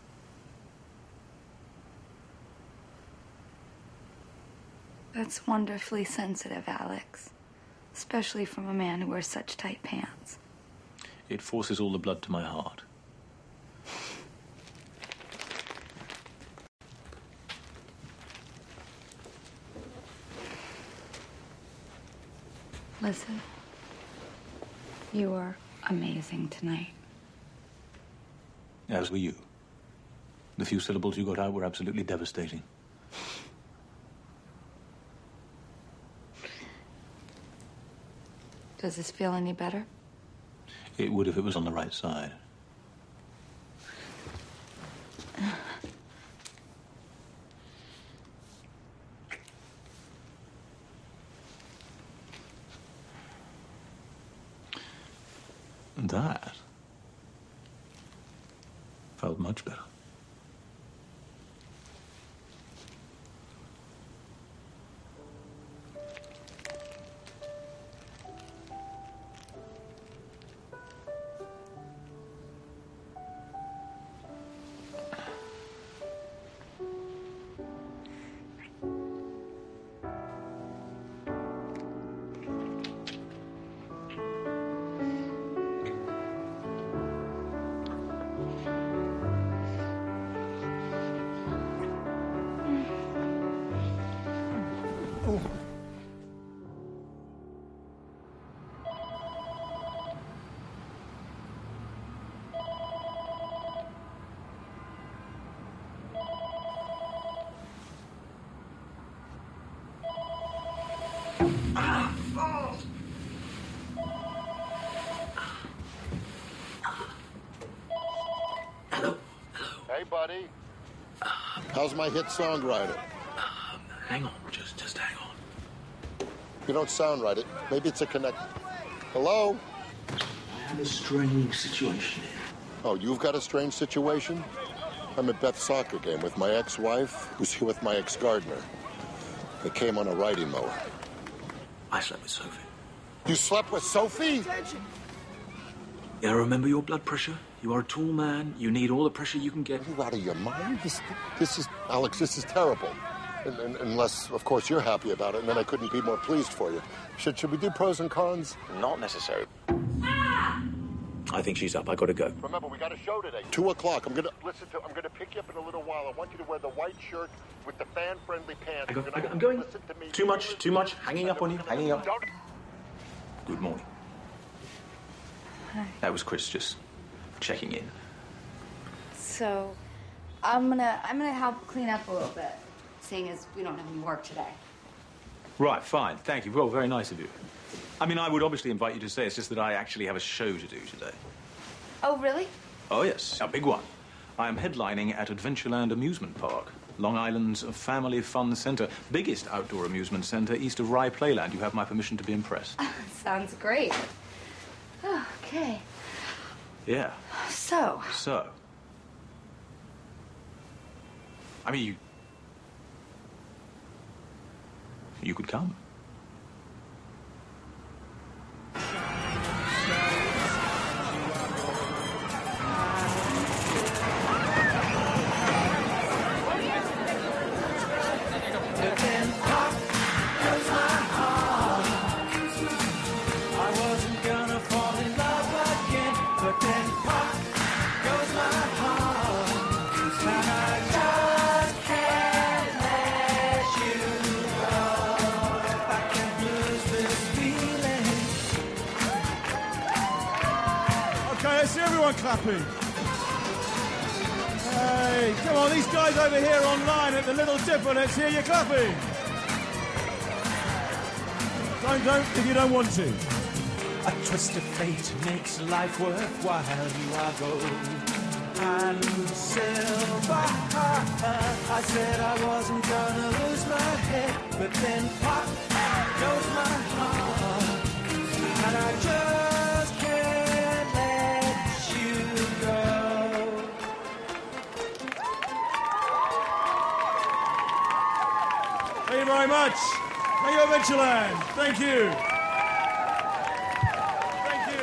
That's wonderfully sensitive, Alex. Especially from a man who wears such tight pants. It forces all the blood to my heart. Listen, you were amazing tonight. As were you. The few syllables you got out were absolutely devastating. Does this feel any better? It would if it was on the right side. That felt much better. Hey, buddy. How's my hit songwriter? Hang on, just hang on. You don't sound right. Maybe it's a connect. Hello? I have a strange situation here. Oh, you've got a strange situation? I'm at Beth's soccer game with my ex-wife, who's here with my ex-gardener. They came on a riding mower. I slept with Sophie. You slept with Sophie? Yeah, remember your blood pressure? You are a tall man. You need all the pressure you can get. Are you out of your mind? This is, Alex, this is terrible. Unless, of course, you're happy about it, and then I couldn't be more pleased for you. Should we do pros and cons? Not necessary. I think she's up. I gotta go. Remember, we got a show today. 2 o'clock. I'm gonna pick you up in a little while. I want you to wear the white shirt with the fan-friendly pants. I'm going. Too much. Hanging up on you. Hanging up. Good morning. Hi. That was Chris just checking in. So, I'm gonna help clean up a little bit, seeing as we don't have any work today. Right, fine. Thank you. Well, very nice of you. I mean, I would obviously invite you to stay. It's just that I actually have a show to do today. Oh, really? Oh, yes. A big one. I am headlining at Adventureland Amusement Park, Long Island's family fun center. Biggest outdoor amusement center east of Rye Playland. You have my permission to be impressed. Sounds great. Okay. Yeah. So. I mean, you could come. Clapping. Hey, come on, these guys over here online at the Little Dipper, let's hear you clapping. Don't, if you don't want to. A twist of fate makes life worthwhile. You are gold and silver. I said I wasn't gonna lose my head, but then pop goes my heart, and I just can't let you go. Thank you very much. Thank you, Adventureland. Thank you. Thank you.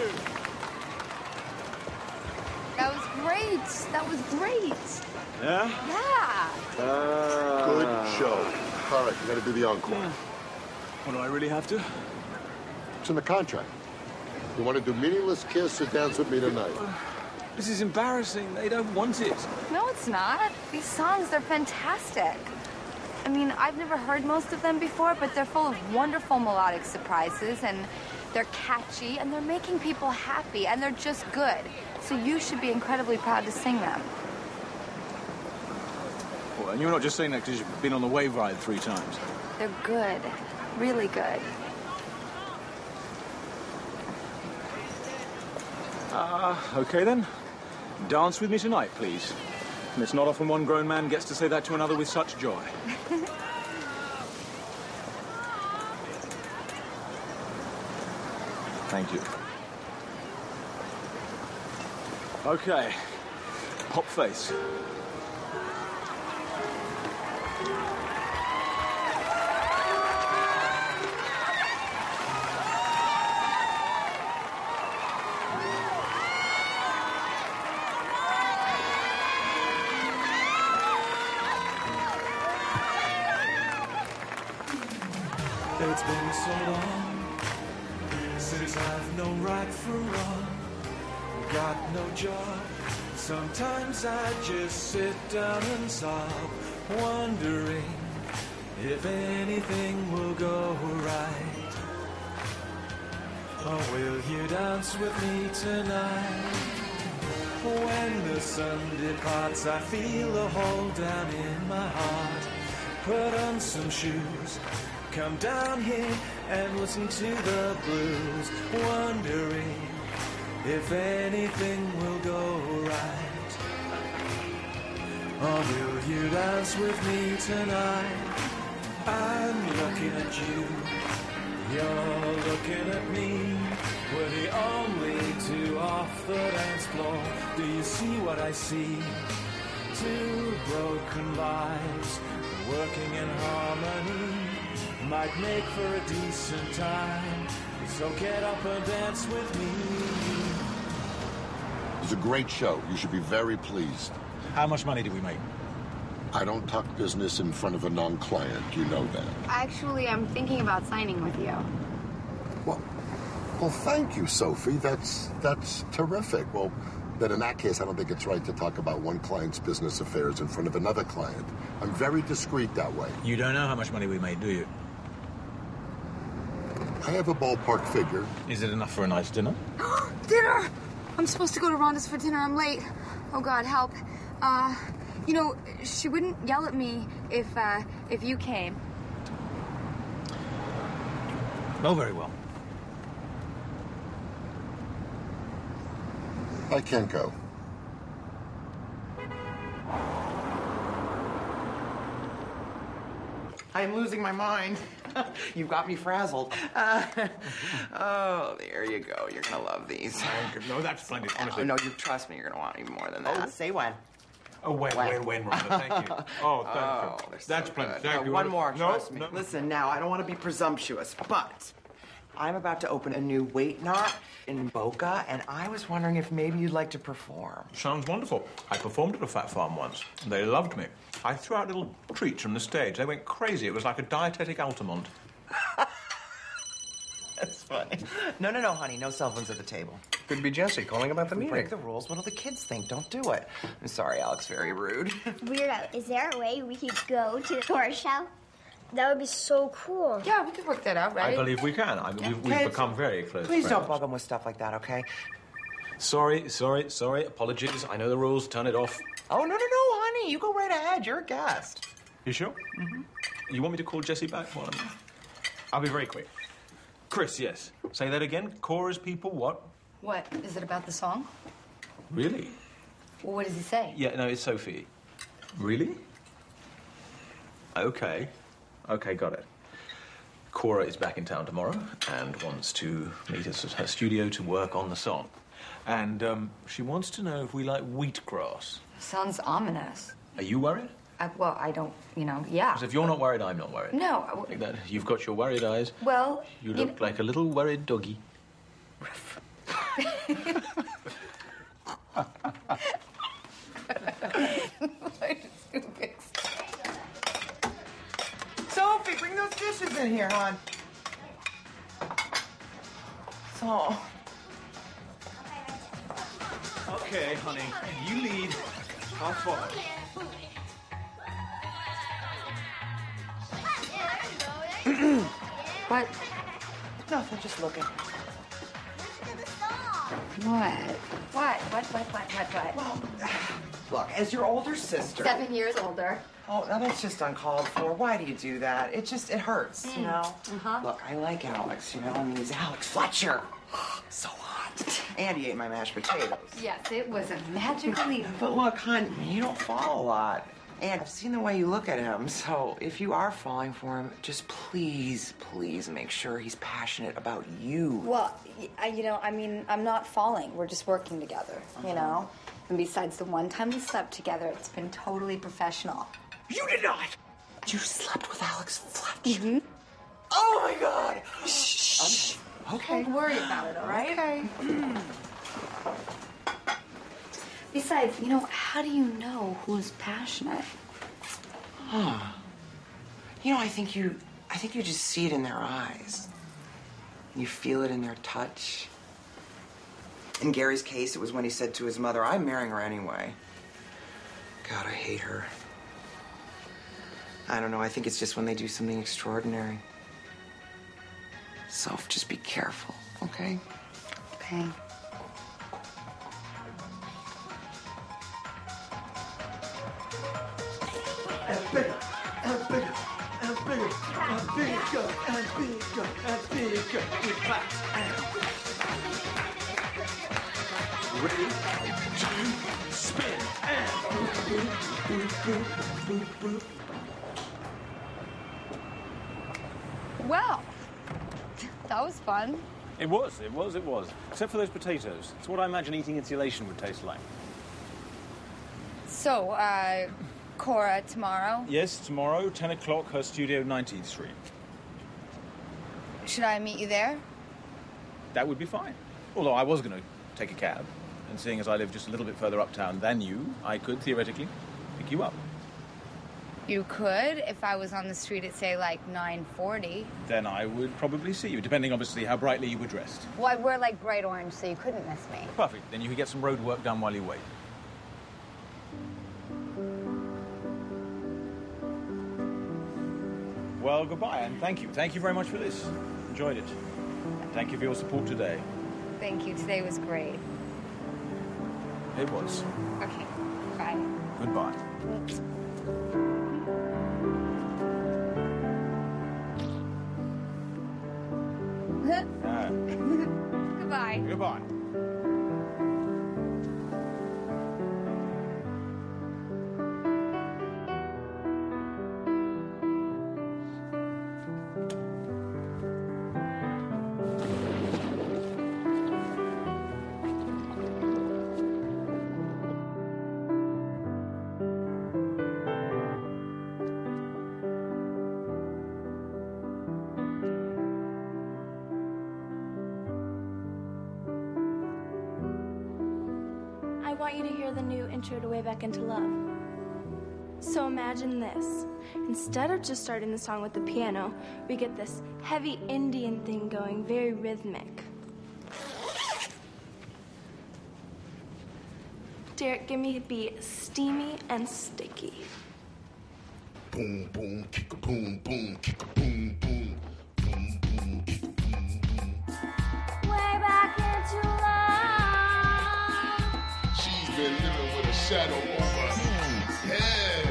That was great. That was great. Yeah? Yeah. Good show. All right, you got to do the encore. What, do I really have to? It's in the contract. You want to do Meaningless Kiss or Dance With Me Tonight? This is embarrassing. They don't want it. No, it's not. These songs, they're fantastic. I mean, I've never heard most of them before, but they're full of wonderful melodic surprises, and they're catchy, and they're making people happy, and they're just good. So you should be incredibly proud to sing them. Well, and you're not just saying that because you've been on the wave ride 3 times. They're good. Really good. Okay then. Dance with me tonight, please. And it's not often one grown man gets to say that to another with such joy. Thank you. Okay. Pop face. It's been so long since I've known right from wrong. Got no job. Sometimes I just sit down and sob, wondering if anything will go right. Oh, will you dance with me tonight? When the sun departs, I feel a hole down in my heart. Put on some shoes, come down here and listen to the blues, wondering if anything will go right. Or will you dance with me tonight? I'm looking at you, you're looking at me. We're the only two off the dance floor. Do you see what I see? Two broken lives working in harmony might make for a decent time. So get up and dance with me. It was a great show. You should be very pleased. How much money did we make? I don't talk business in front of a non-client. You know that. Actually, I'm thinking about signing with you. Well, thank you, Sophie. That's terrific. Well, then in that case, I don't think it's right to talk about one client's business affairs in front of another client. I'm very discreet that way. You don't know how much money we made, do you? I have a ballpark figure. Is it enough for a nice dinner? Dinner! I'm supposed to go to Rhonda's for dinner. I'm late. Oh, God, help. You know, she wouldn't yell at me if you came. Oh, very well. I can't go. I'm losing my mind. You've got me frazzled. Oh, there you go. You're gonna love these. No, that's splendid, honestly. Oh, no, you trust me. You're gonna want even more than that. Say when. Oh, when, Rhonda, thank you. Oh, thank you. That's splendid. Thank you. One more, No, trust me. no. Listen, now, I don't want to be presumptuous, but I'm about to open a new weight knot in Boca, and I was wondering if maybe you'd like to perform. Sounds wonderful. I performed at a fat farm once. They loved me. I threw out little treats from the stage. They went crazy. It was like a dietetic Altamont. That's funny. No, honey. No cell phones at the table. Could be Jesse calling about the meeting. Break the rules. What'll the kids think? Don't do it. I'm sorry, Alex. Very rude. Weirdo, is there a way we could go to the horse show? That would be so cool. Yeah, we could work that out, right? I believe we can. I mean, we've become very close Please don't friends. bug them with stuff like that, okay? Sorry. Apologies. I know the rules. Turn it off. Oh, no, honey. You go right ahead. You're a guest. You sure? Mm-hmm. You want me to call Jesse back? Well, I'll be very quick. Chris, yes. Say that again. Cora's people, what? What? Is it about the song? Really? Well, what does he say? Yeah, no, it's Sophie. Really? Okay, got it. Cora is back in town tomorrow and wants to meet us at her studio to work on the song. And she wants to know if we like wheatgrass. Sounds ominous. Are you worried? Well, I don't, yeah. Because if you're not worried, I'm not worried. No. Like that. You've got your worried eyes. Well, You look like a little worried doggy. Sophie, bring those dishes in here, hon. So. Okay, honey. You lead. I'll follow. What? Nothing, just looking. What? Well, look, as your older sister. 7 years older. Oh, now that's just uncalled for. Why do you do that? It hurts, you know? Uh-huh. Look, I like Alex, I mean, he's Alex Fletcher. So hot. And he ate my mashed potatoes. Yes, it was a magical evening. But look, hon, you don't fall a lot. And I've seen the way you look at him, so if you are falling for him, just please make sure he's passionate about you. Well, I'm not falling. We're just working together, you know? And besides the one time we slept together, it's been totally professional. You did not! You slept with Alex Fletcher? Mm-hmm. Oh, my God! Shh. Okay. Don't worry about it, all right? Okay. Besides, how do you know who's passionate? I think you just see it in their eyes. You feel it in their touch. In Gary's case, it was when he said to his mother, I'm marrying her anyway. God, I hate her. I don't know, I think it's just when they do something extraordinary. Soph, just be careful, okay? Okay. And bigger, and bigger, and bigger, and bigger, and bigger, and bigger. We clap and ready to spin and Well, that was fun. It was. Except for those potatoes. It's what I imagine eating insulation would taste like. So, Cora, tomorrow? Yes, tomorrow, 10 o'clock, her studio, 19th Street. Should I meet you there? That would be fine. Although I was going to take a cab, and seeing as I live just a little bit further uptown than you, I could, theoretically, pick you up. You could, if I was on the street at, say, like 9:40. Then I would probably see you, depending, obviously, how brightly you were dressed. Well, I wear, like, bright orange, so you couldn't miss me. Perfect. Then you could get some road work done while you wait. Well, goodbye, and thank you. Thank you very much for this. Enjoyed it. And thank you for your support today. Thank you. Today was great. It was. Okay. Bye. Goodbye. Goodbye. Goodbye. I want you to hear the new intro to Way Back Into Love. So imagine this. Instead of just starting the song with the piano, we get this heavy Indian thing going, very rhythmic. Derek, give me a beat steamy and sticky. Boom, boom, kick a boom, boom, kick a boom, boom. Boom, boom, kick a boom, boom. Way back into love. She's been living with a shadow over her head.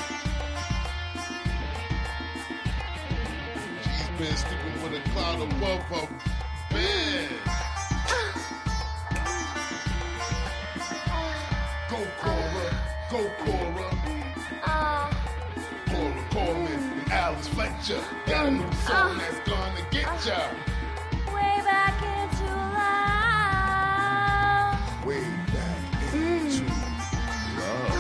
She's been sleeping with a cloud above her bed. Go, Cora, go, Cora. Cora Coleman and Alice Fletcher got a new song that's gonna get ya. Way back into love. Way back into love.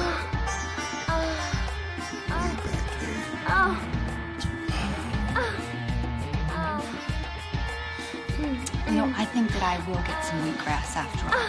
You know, I think that I will get some wheatgrass after all.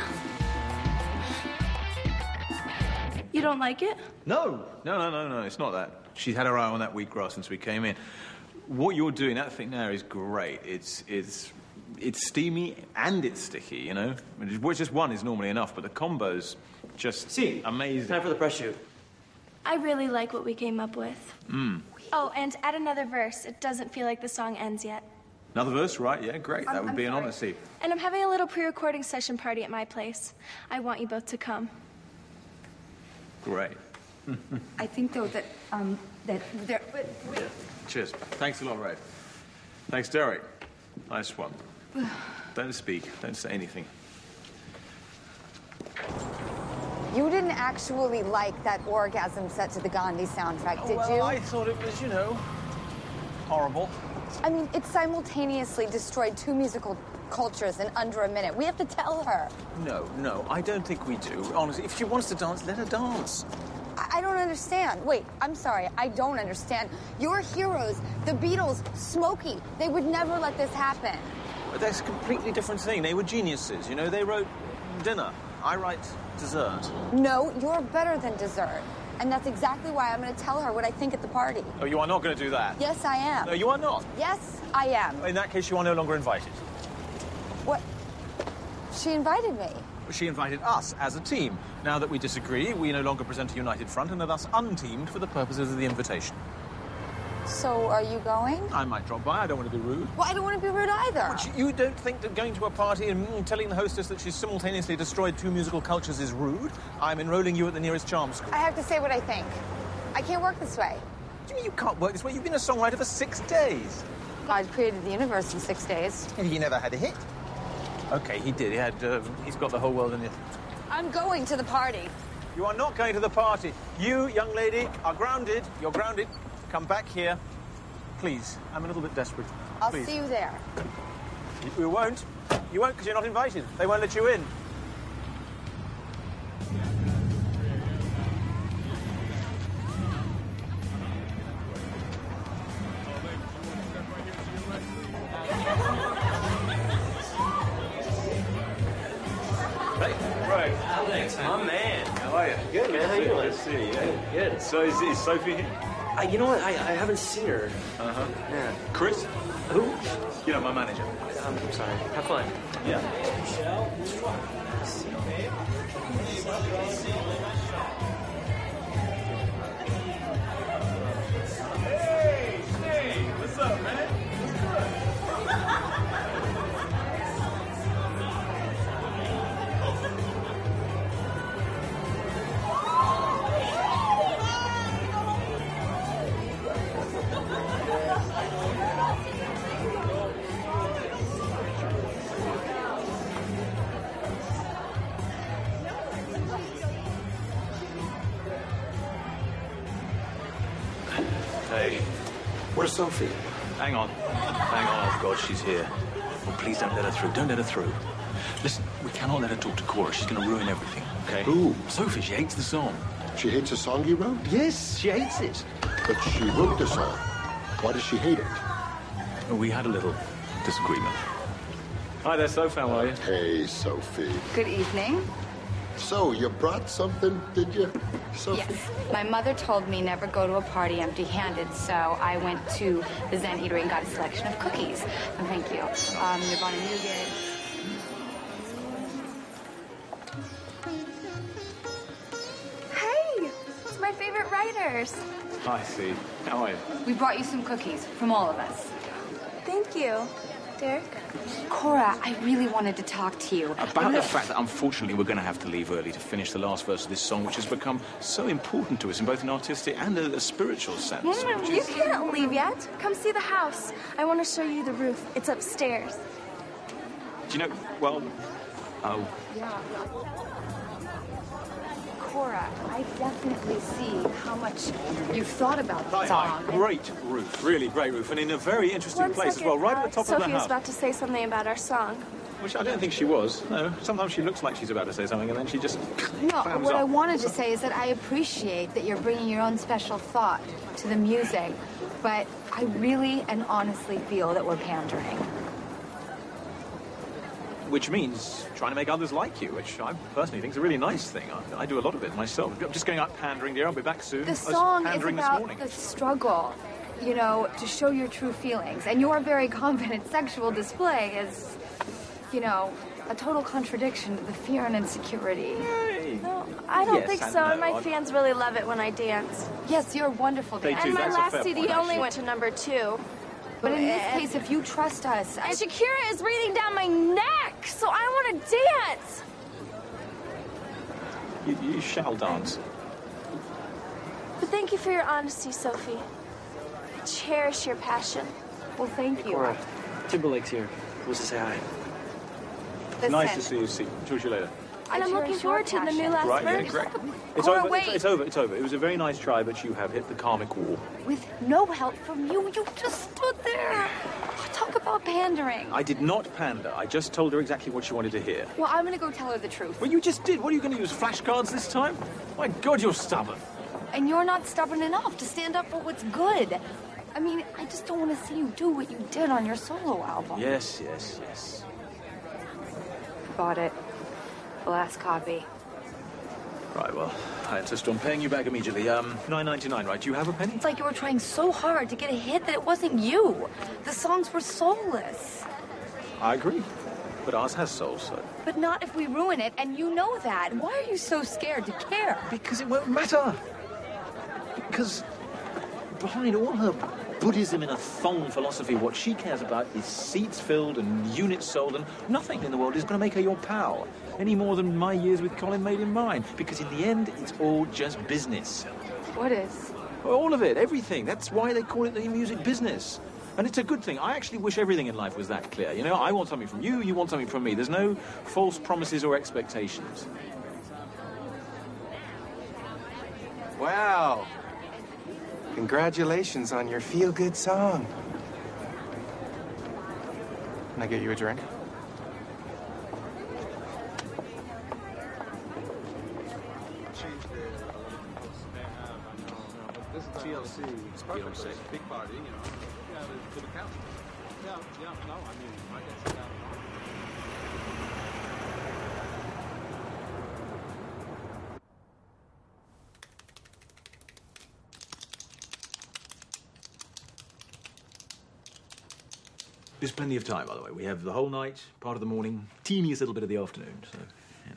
You don't like it? No, it's not that. She's had her eye on that wheatgrass since we came in. What you're doing, that thing now, is great. It's steamy and it's sticky, you know? Which just one is normally enough, but the combo's just amazing. Time for the press shoot. I really like what we came up with. Mm. Oh, and add another verse. It doesn't feel like the song ends yet. Another verse, right? Yeah, great. That would be an honor, Steve. And I'm having a little pre-recording session party at my place. I want you both to come. Great. I think, though, that there... Yeah. Cheers. Thanks a lot, Ray. Thanks, Derek. Nice one. Don't speak. Don't say anything. You didn't actually like that orgasm set to the Gandhi soundtrack, did you? I thought it was, horrible. I mean, it simultaneously destroyed two musical cultures in under a minute. We have to tell her. No, I don't think we do. Honestly, if she wants to dance, let her dance. I don't understand. Wait, I'm sorry. I don't understand. Your heroes, the Beatles, Smokey, they would never let this happen. But that's a completely different thing. They were geniuses, They wrote dinner. I write dessert. No, you're better than dessert. And that's exactly why I'm going to tell her what I think at the party. Oh, you are not going to do that? Yes, I am. No, you are not. Yes, I am. In that case, you are no longer invited. What? She invited me. She invited us as a team. Now that we disagree, we no longer present a united front and are thus unteamed for the purposes of the invitation. So, are you going? I might drop by. I don't want to be rude. Well, I don't want to be rude either. But you don't think that going to a party and telling the hostess that she's simultaneously destroyed two musical cultures is rude? I'm enrolling you at the nearest charm school. I have to say what I think. I can't work this way. What do you mean you can't work this way? You've been a songwriter for 6 days. God created the universe in 6 days. And he never had a hit. Okay, he did. He's got the whole world in it. I'm going to the party. You are not going to the party. You, young lady, are grounded. You're grounded. Come back here. Please. I'm a little bit desperate. I'll Please. see you there. You won't. You won't because you're not invited. They won't let you in. Right. Alex, my man. How are you? Good, man. How you doing? Good to see you. Good. So is Sophie here? You know what? I haven't seen her. Uh-huh. Yeah. Chris? Who? You know, my manager. I'm sorry. Have fun. Yeah. Hey, what's up, man? Hey, where's Sophie? Hang on. Hang on. Oh, God, she's here. Oh, please don't let her through. Don't let her through. Listen, we cannot let her talk to Cora. She's going to ruin everything, okay? Who? Sophie, she hates the song. She hates a song you wrote? Yes, she hates it. But she wrote the song. Why does she hate it? We had a little disagreement. Hi there, Sophie. How are you? Hey, Sophie. Good evening. So, you brought something, did you, Sophie? Yes. My mother told me never go to a party empty-handed, so I went to the Zen Eatery and got a selection of cookies. And thank you. Nirvana Nougat. Hey, it's my favorite writers. Hi, Steve. How are you? We brought you some cookies from all of us. Thank you. Derek? Cora, I really wanted to talk to you. About the fact that unfortunately we're going to have to leave early to finish the last verse of this song, which has become so important to us in both an artistic and a spiritual sense. You can't leave yet. Come see the house. I want to show you the roof. It's upstairs. Do you know, well, oh. Yeah. Cora, I definitely see how much you've thought about the song. Great roof, really great roof, and in a very interesting One place second, as well, right at the top Sophie of the was house. about to say something about our song. Which I don't think she was. No, sometimes she looks like she's about to say something, and then she just No, clams what up. I wanted to say is that I appreciate that you're bringing your own special thought to the music, but I really and honestly feel that we're pandering. Which means trying to make others like you, which I personally think is a really nice thing. I do a lot of it myself. I'm just going out pandering, dear. I'll be back soon. The I was song is pandering this about morning. the struggle, you know, to show your true feelings. And your very confident sexual display is, you know, a total contradiction to the fear and insecurity. No, I don't Yes, think I so. And know. my fans really love it when I dance. Yes, you're wonderful. And dancer. my last CD only went to #2. But in this case, if you trust us... And Shakira is breathing down my neck, so I want to dance. You shall dance. But thank you for your honesty, Sophie. I cherish your passion. Well, thank you. Cora, Timberlake's here. Wants to say hi. Nice to see you, Steve. Talk to you later. And I'm looking forward to the new last Right, yeah, verse. great. It's Cora, over. wait. It's over. It's over. It was a very nice try, but you have hit the karmic wall. With no help from you, you just stood there. Talk about pandering. I did not pander. I just told her exactly what she wanted to hear. Well, I'm going to go tell her the truth. Well, you just did. What are you going to use, flashcards this time? My God, you're stubborn. And you're not stubborn enough to stand up for what's good. I mean, I just don't want to see you do what you did on your solo album. Yes, yes, yes. Bought it. The last copy. Right, well, I insist on paying you back immediately. $9.99, right? Do you have a penny? It's like you were trying so hard to get a hit that it wasn't you. The songs were soulless. I agree. But ours has soul, so... But not if we ruin it, and you know that. Why are you so scared to care? Because it won't matter. Because behind all her Buddhism in a thong philosophy, what she cares about is seats filled and units sold, and nothing in the world is going to make her your pal, any more than my years with Colin made in mine. Because in the end, it's all just business. What is? All of it, everything. That's why they call it the music business. And it's a good thing. I actually wish everything in life was that clear. You know, I want something from you, you want something from me. There's no false promises or expectations. Wow. Congratulations on your feel-good song. Can I get you a drink? This is TLC. It's TLC. Big party, you know. Yeah, to the council. Yeah, no, I mean, I guess. There's plenty of time, by the way. We have the whole night, part of the morning, teeniest little bit of the afternoon, so, you know.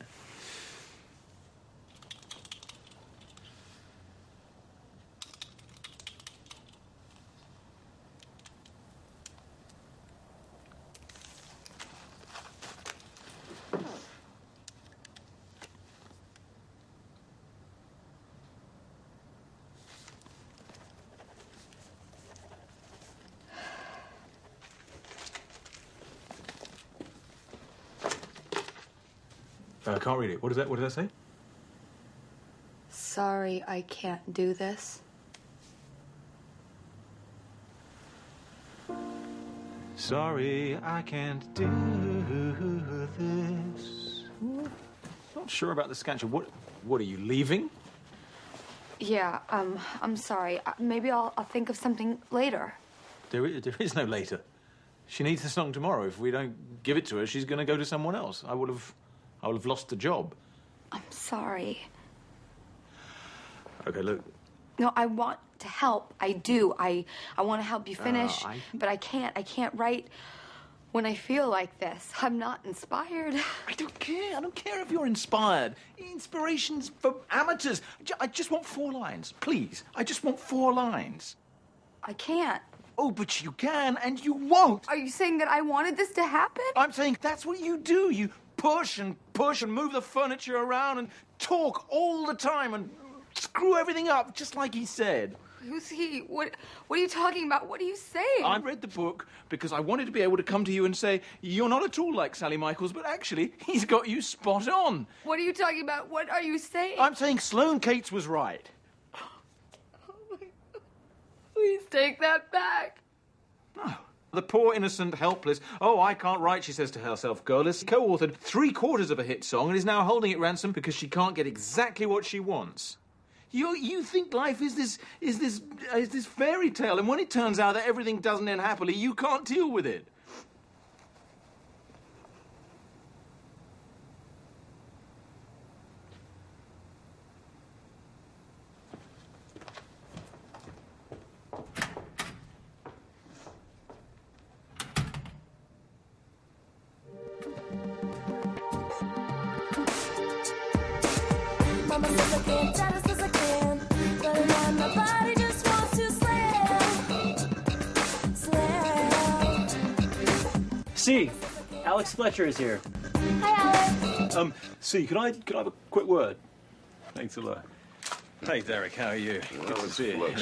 I can't read it. What does that say? Sorry, I can't do this. Sorry, I can't do this. Not sure about the scansion. What are you leaving? Yeah, I'm sorry. Maybe I'll think of something later. There is no later. She needs the song tomorrow. If we don't give it to her, she's going to go to someone else. I will have lost the job. I'm sorry. Okay, look. No, I want to help. I do. I want to help you finish, but I can't. I can't write when I feel like this. I'm not inspired. I don't care. I don't care if you're inspired. Inspiration's for amateurs. I just want 4 lines, please. I just want 4 lines. I can't. Oh, but you can, and you won't. Are you saying that I wanted this to happen? I'm saying that's what you do. You push and move the furniture around and talk all the time and screw everything up, just like he said. Who's he? What are you talking about? What are you saying? I read the book because I wanted to be able to come to you and say, you're not at all like Sally Michaels, but actually, he's got you spot on. What are you talking about? What are you saying? I'm saying Sloane Cates was right. Please take that back. No. The poor, innocent, helpless, oh, I can't write, she says to herself, girlless, co-authored 3/4 of a hit song and is now holding it ransom because she can't get exactly what she wants. You think life is this fairy tale, and when it turns out that everything doesn't end happily, you can't deal with it. Mama says I can't, Dada says I can, but in my body just wants to slam. See, Alex Fletcher is here. Hi, Alex. See, could I have a quick word? Thanks a lot. Hey, Derek, how are you? Good to see you.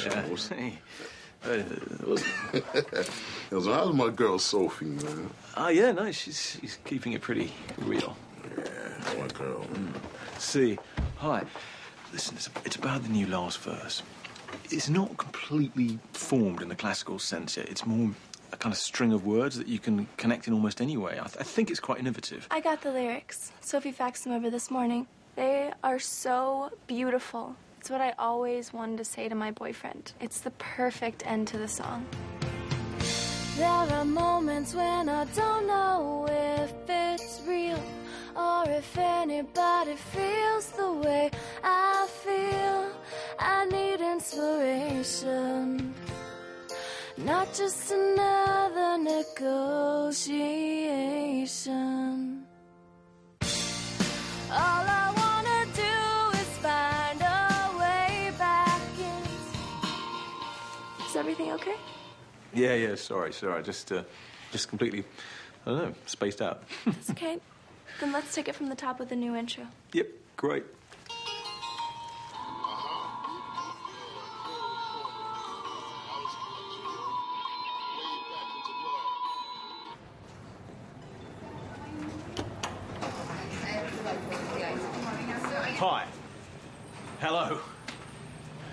So how's my girl Sophie, man? Oh, yeah, no, she's keeping it pretty real. Yeah, my girl. See, hi. Listen, it's about the new last verse. It's not completely formed in the classical sense yet. It's more a kind of string of words that you can connect in almost any way. I think it's quite innovative. I got the lyrics. Sophie faxed them over this morning. They are so beautiful. It's what I always wanted to say to my boyfriend. It's the perfect end to the song. There are moments when I don't know if it's real or if anybody feels the way I feel. I need inspiration, not just another negotiation. All I wanna do is find a way back in. Is everything okay? Yeah, sorry. Just completely, I don't know, spaced out. It's okay. Then let's take it from the top with the new intro. Yep, great. Hi. Hello.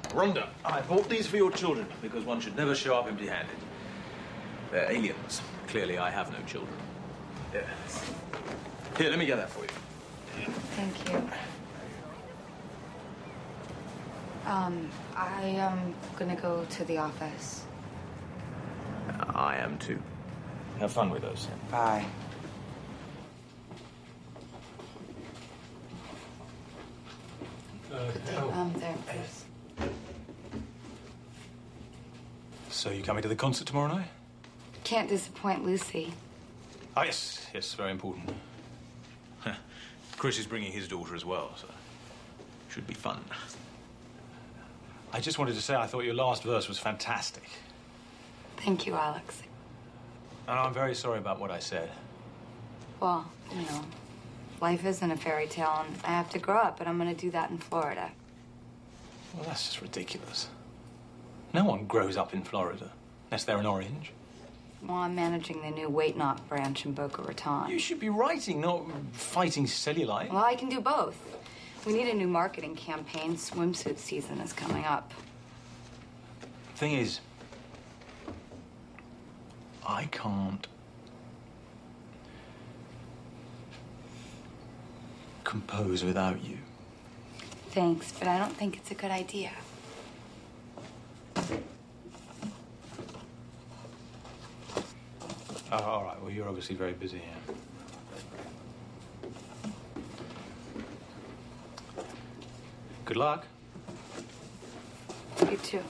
Rhonda, I bought these for your children because one should never show up empty-handed. They're aliens. Clearly, I have no children. Yeah. Here, let me get that for you. Thank you. I am gonna go to the office. I am too. Have fun with those. Bye. There, please. So you coming to the concert tomorrow night? Can't disappoint Lucy. Ah, yes, very important. Chris is bringing his daughter as well, so should be fun. I just wanted to say I thought your last verse was fantastic. Thank you, Alex. And I'm very sorry about what I said. Well, you know, life isn't a fairy tale, and I have to grow up, but I'm gonna do that in Florida. Well, that's just ridiculous. No one grows up in Florida, unless they're an orange. Well, I'm managing the new Weight Not branch in Boca Raton. You should be writing, not fighting cellulite. Well, I can do both. We need a new marketing campaign. Swimsuit season is coming up. Thing is, I can't compose without you. Thanks, but I don't think it's a good idea. Oh, all right. Well, you're obviously very busy here. Good luck. You too.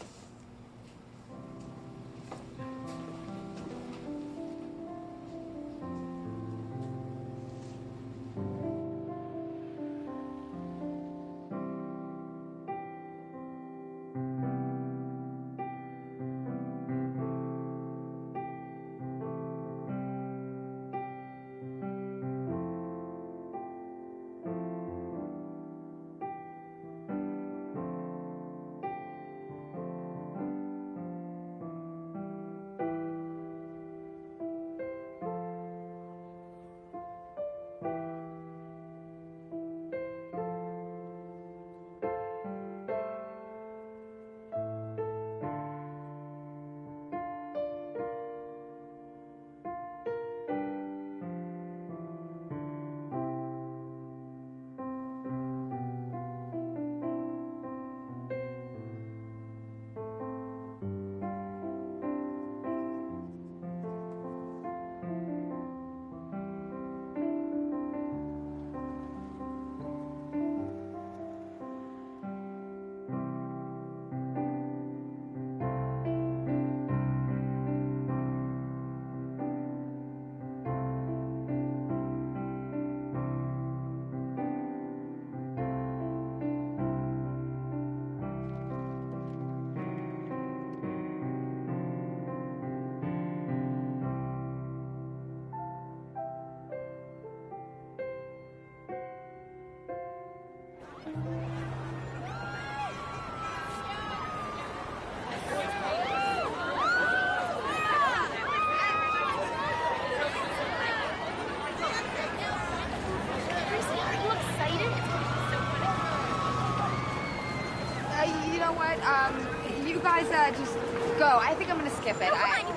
You know what? You guys just go. I think I'm gonna skip it.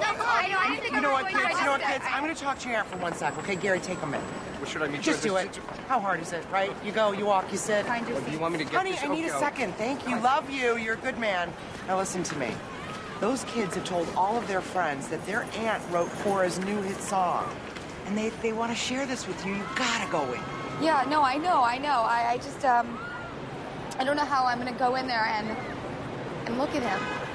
I think You know what, I'm kids? going You know what, kids? I'm going to talk to you out for 1 sec, okay? Gary, take a minute. Well, should I meet Just do it. How hard is it, right? You go, you walk, you sit. Do you want me to get Honey, this? I need a second. Thank you. Love you. You're a good man. Now listen to me. Those kids have told all of their friends that their aunt wrote Cora's new hit song. And they want to share this with you. You gotta go in. Yeah, no, I know. I just, I don't know how I'm gonna go in there and look at him.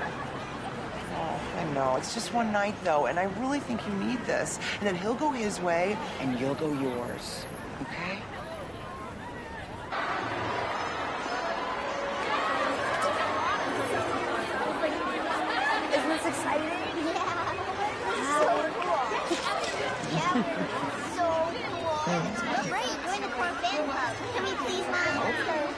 Oh, I know. It's just one night, though, and I really think you need this. And then he'll go his way, and you'll go yours. Okay? Isn't this exciting? Yeah. So cool. So cool. Great. Join the Core Fan Club. Can we please, Mom? Okay.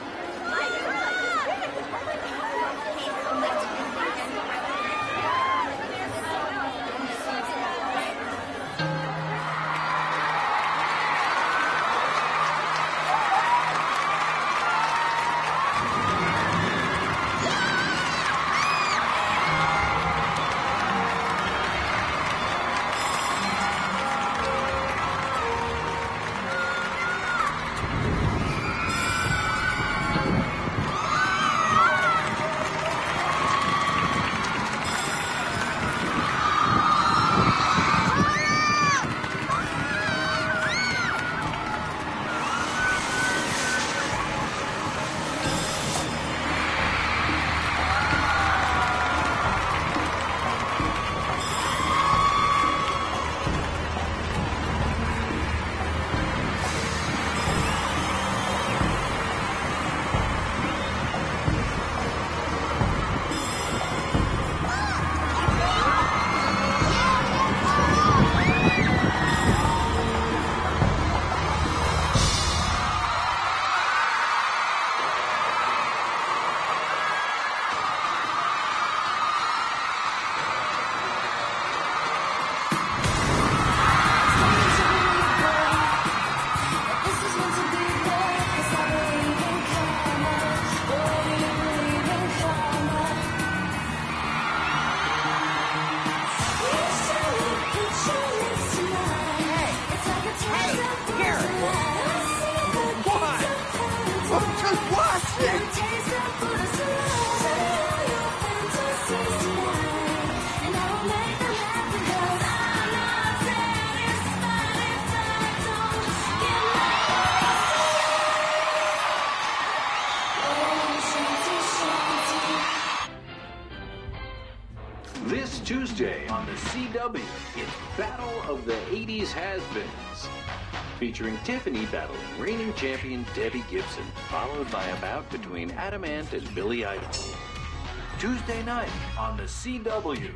This Tuesday on the CW, it's Battle of the 80s Has-Beens, featuring Tiffany battling reigning champion Debbie Gibson, followed by a bout between Adam Ant and Billy Idol. Tuesday night on the CW.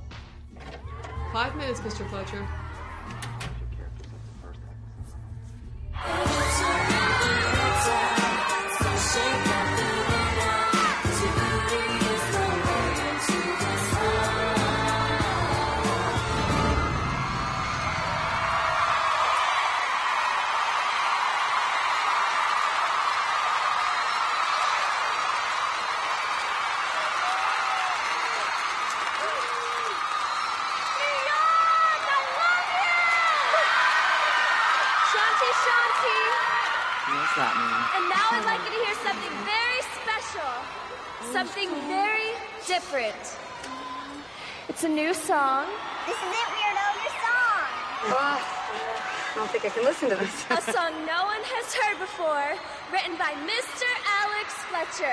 5 minutes, Mr. Fletcher. What's that mean? And now I'd like you to hear something very special. Something very different. It's a new song. This is it, Weirdo, your song. I don't think I can listen to this. A song no one has heard before, written by Mr. Alex Fletcher.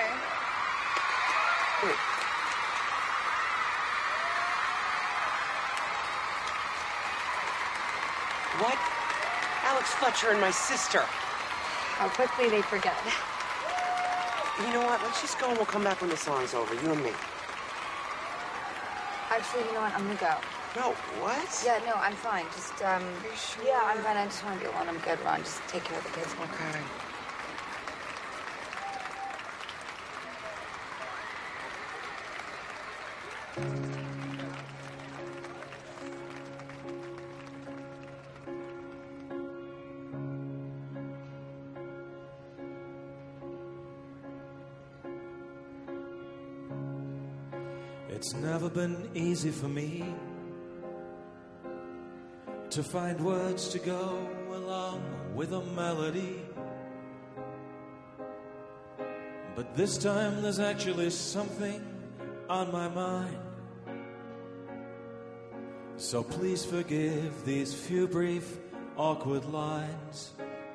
What? Alex Fletcher and my sister. How quickly they forget. You know what? Let's just go and we'll come back when the song's over, you and me. Actually, you know what? I'm gonna go. No, what? Yeah, no, I'm fine. Just, Are you sure? Yeah, I'm fine. I just want to be alone. I'm good, Ron. Just take care of the kids. Okay. It's never been easy for me to find words to go along with a melody. But this time there's actually something on my mind. So please forgive these few brief, awkward lines.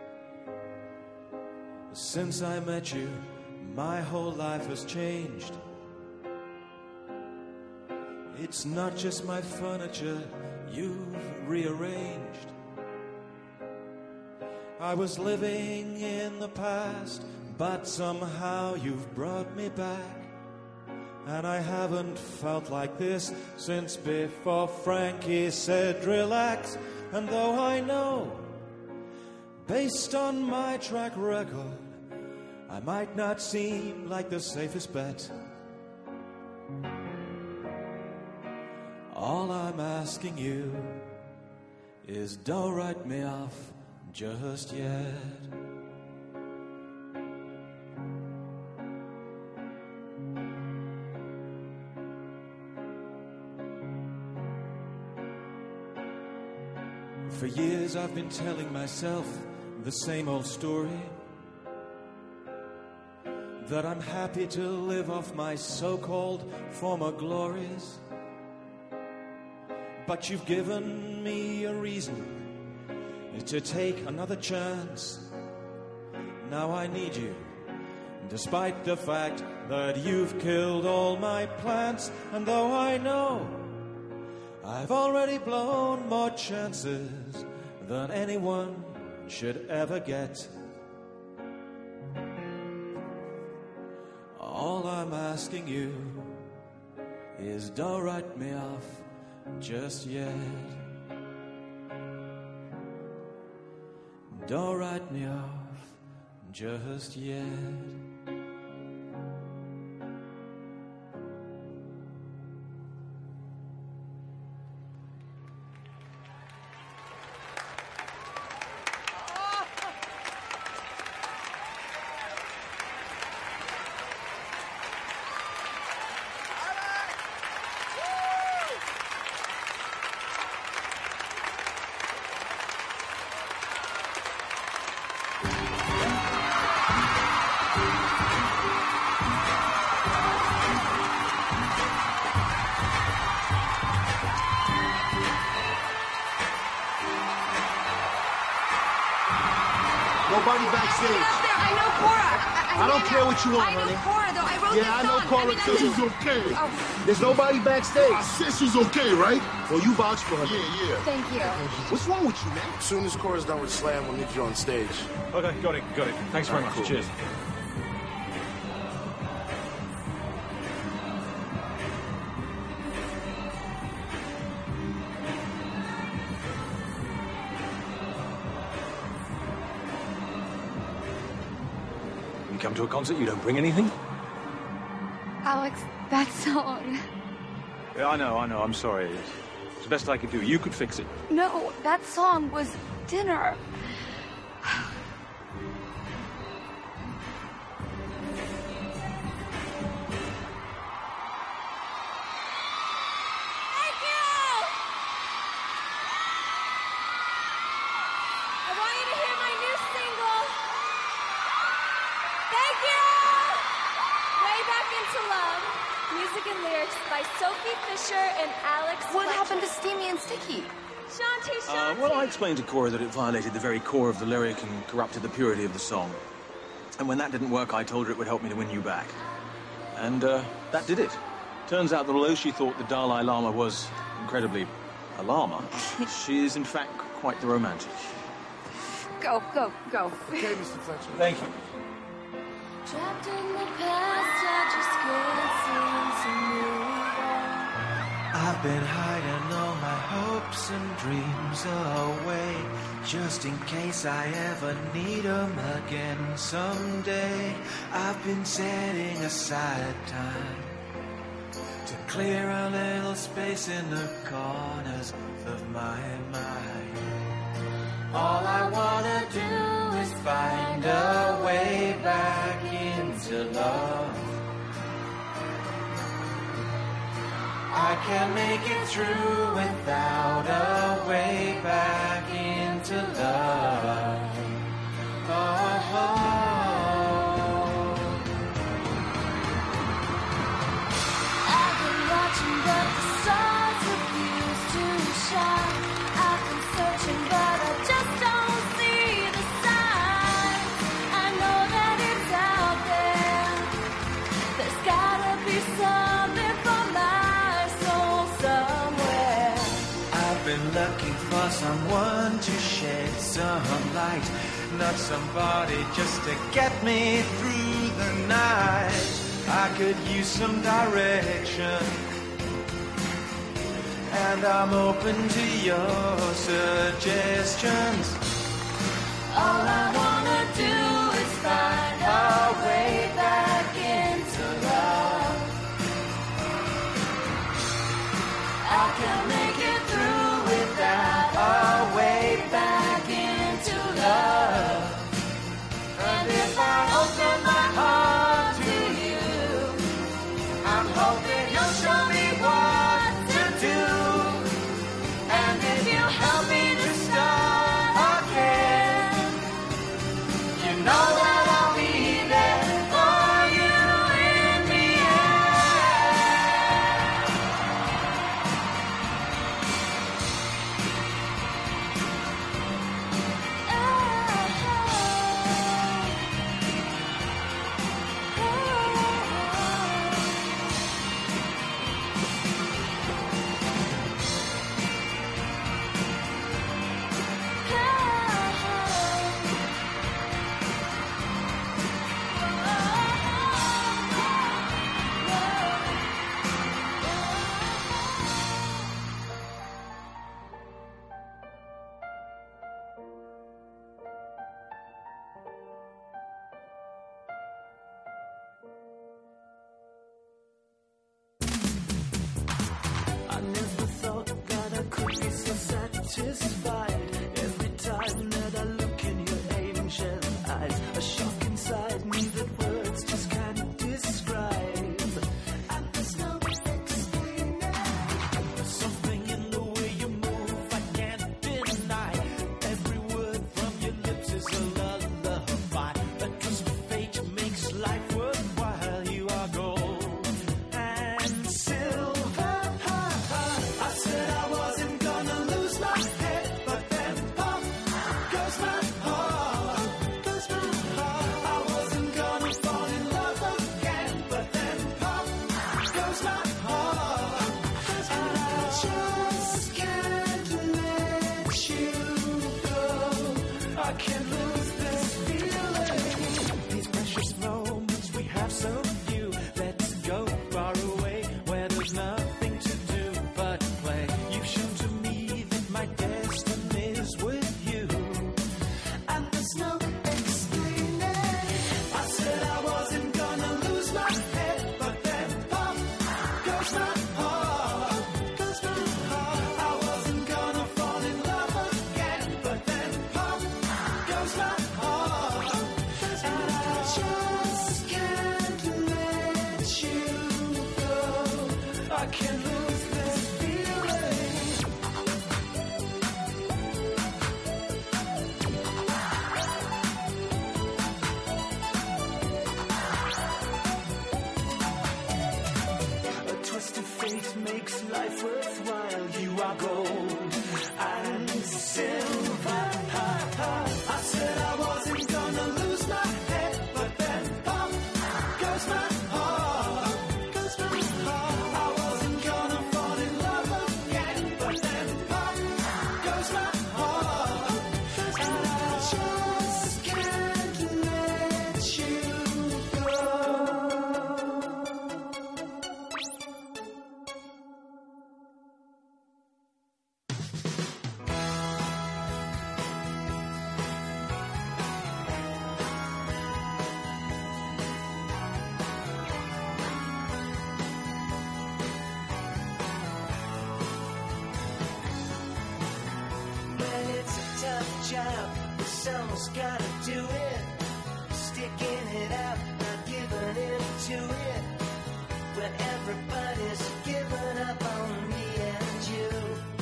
Since I met you, my whole life has changed. It's not just my furniture you've rearranged. I was living in the past, but somehow you've brought me back. And I haven't felt like this since before Frankie said relax. And though I know, based on my track record, I might not seem like the safest bet. All I'm asking you is don't write me off just yet. For years I've been telling myself the same old story, that I'm happy to live off my so-called former glories. But you've given me a reason to take another chance. Now I need you, despite the fact that you've killed all my plans. And though I know I've already blown more chances than anyone should ever get, all I'm asking you is don't write me off just yet. Don't write me off just yet. Nobody backstage. I know Cora. I don't care what you want, I know honey. Cora, though. I wrote Yeah, this I know song. Cora too. She's okay. There's nobody backstage. I said she's okay, right? Well, you vouch for her. Yeah. Thank you. What's wrong with you, man? As soon as Cora's done with Slam, we'll meet you on stage. Okay, got it. Thanks very much. Cool. Cheers. You come to a concert, you don't bring anything? Alex, that song. Yeah, I know. I'm sorry. It's the best I could do. You could fix it. No, that song was Dinner. I want you to hear my new single. Thank you! Way Back Into Love. Music and lyrics by Sophie Fisher and Alex What Fletcher. happened to Steamy and Sticky? Shanti. Well, I explained to Cora that it violated the very core of the lyric and corrupted the purity of the song. And when that didn't work, I told her it would help me to win you back. And that did it. Turns out that although she thought the Dalai Lama was incredibly a llama, she is in fact quite the romantic. Go. Okay, Mr. Fletcher. Thank you. Trapped in the past, I just can't seem to move on. I've been hiding all my hopes and dreams away, just in case I ever need them again someday. I've been setting aside time to clear a little space in the corners of my mind. All I wanna do is find a way back into love. I can't make it through without a way back into love. I've been watching, but the stars refuse to shine. I've been searching, but I just don't see the sign. I know that it's out there. There's gotta be something for my soul somewhere. I've been looking for someone to shed some light, not somebody just to get me through the night. I could use some direction, and I'm open to your suggestions. All I wanna do is find our way back into love. I can't make it through without our way back into love. And if I open my heart to you, I'm hoping you'll show me what to do. And if you help me to start again, you know that I'll be there for you in the I never thought that I could be so satisfied. Every time that I look in your ancient eyes, a shock inside me that words just can't describe. And there's no explaining. There's something in the way you move I can't deny. Every word from your lips is a lullaby. A twist of fate makes life worthwhile. You are gold and silver. I said I wasn't gonna lose my head. I can't lose this feeling. A twist of fate makes life worthwhile. You are gold and silver. I said I wasn't gonna lose my head, but then pop goes my heart. I wasn't gonna fall in love again, but then pop goes my heart. And I just can't let you go. Well, it's a tough job, but someone's gotta do it. Sticking it out, not giving in to it. When everybody's giving up on me and you.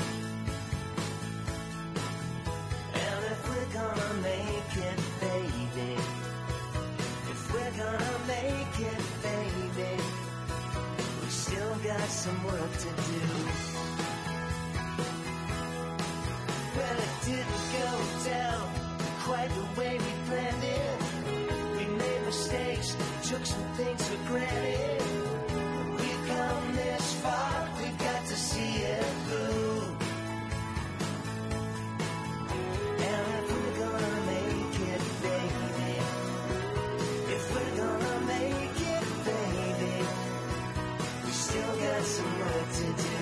And if we're gonna make it, baby, if we're gonna make it, baby, we still got some work to do. Well, it didn't go down quite the way we planned it. We made mistakes, took some things for granted. We've come this far, we got to see it through. And if we're gonna make it, baby, if we're gonna make it, baby, we still got some work to do.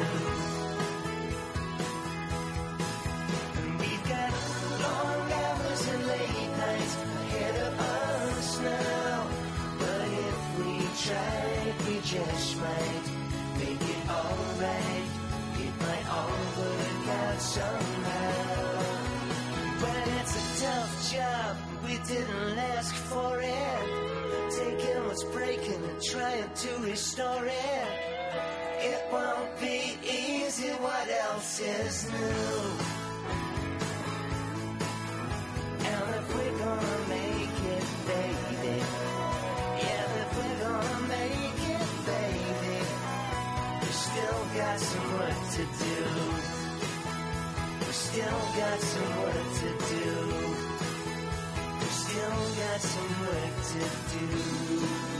We've got long hours and late nights ahead of us now. But if we tried, we just might make it alright. It might all work out somehow. But it's a tough job, we didn't ask for it. Taking what's breaking and trying to restore it. It won't be easy, what else is new? And if we're gonna make it, baby, yeah, if we're gonna make it, baby, we still got some work to do. We still got some work to do. We still got some work to do.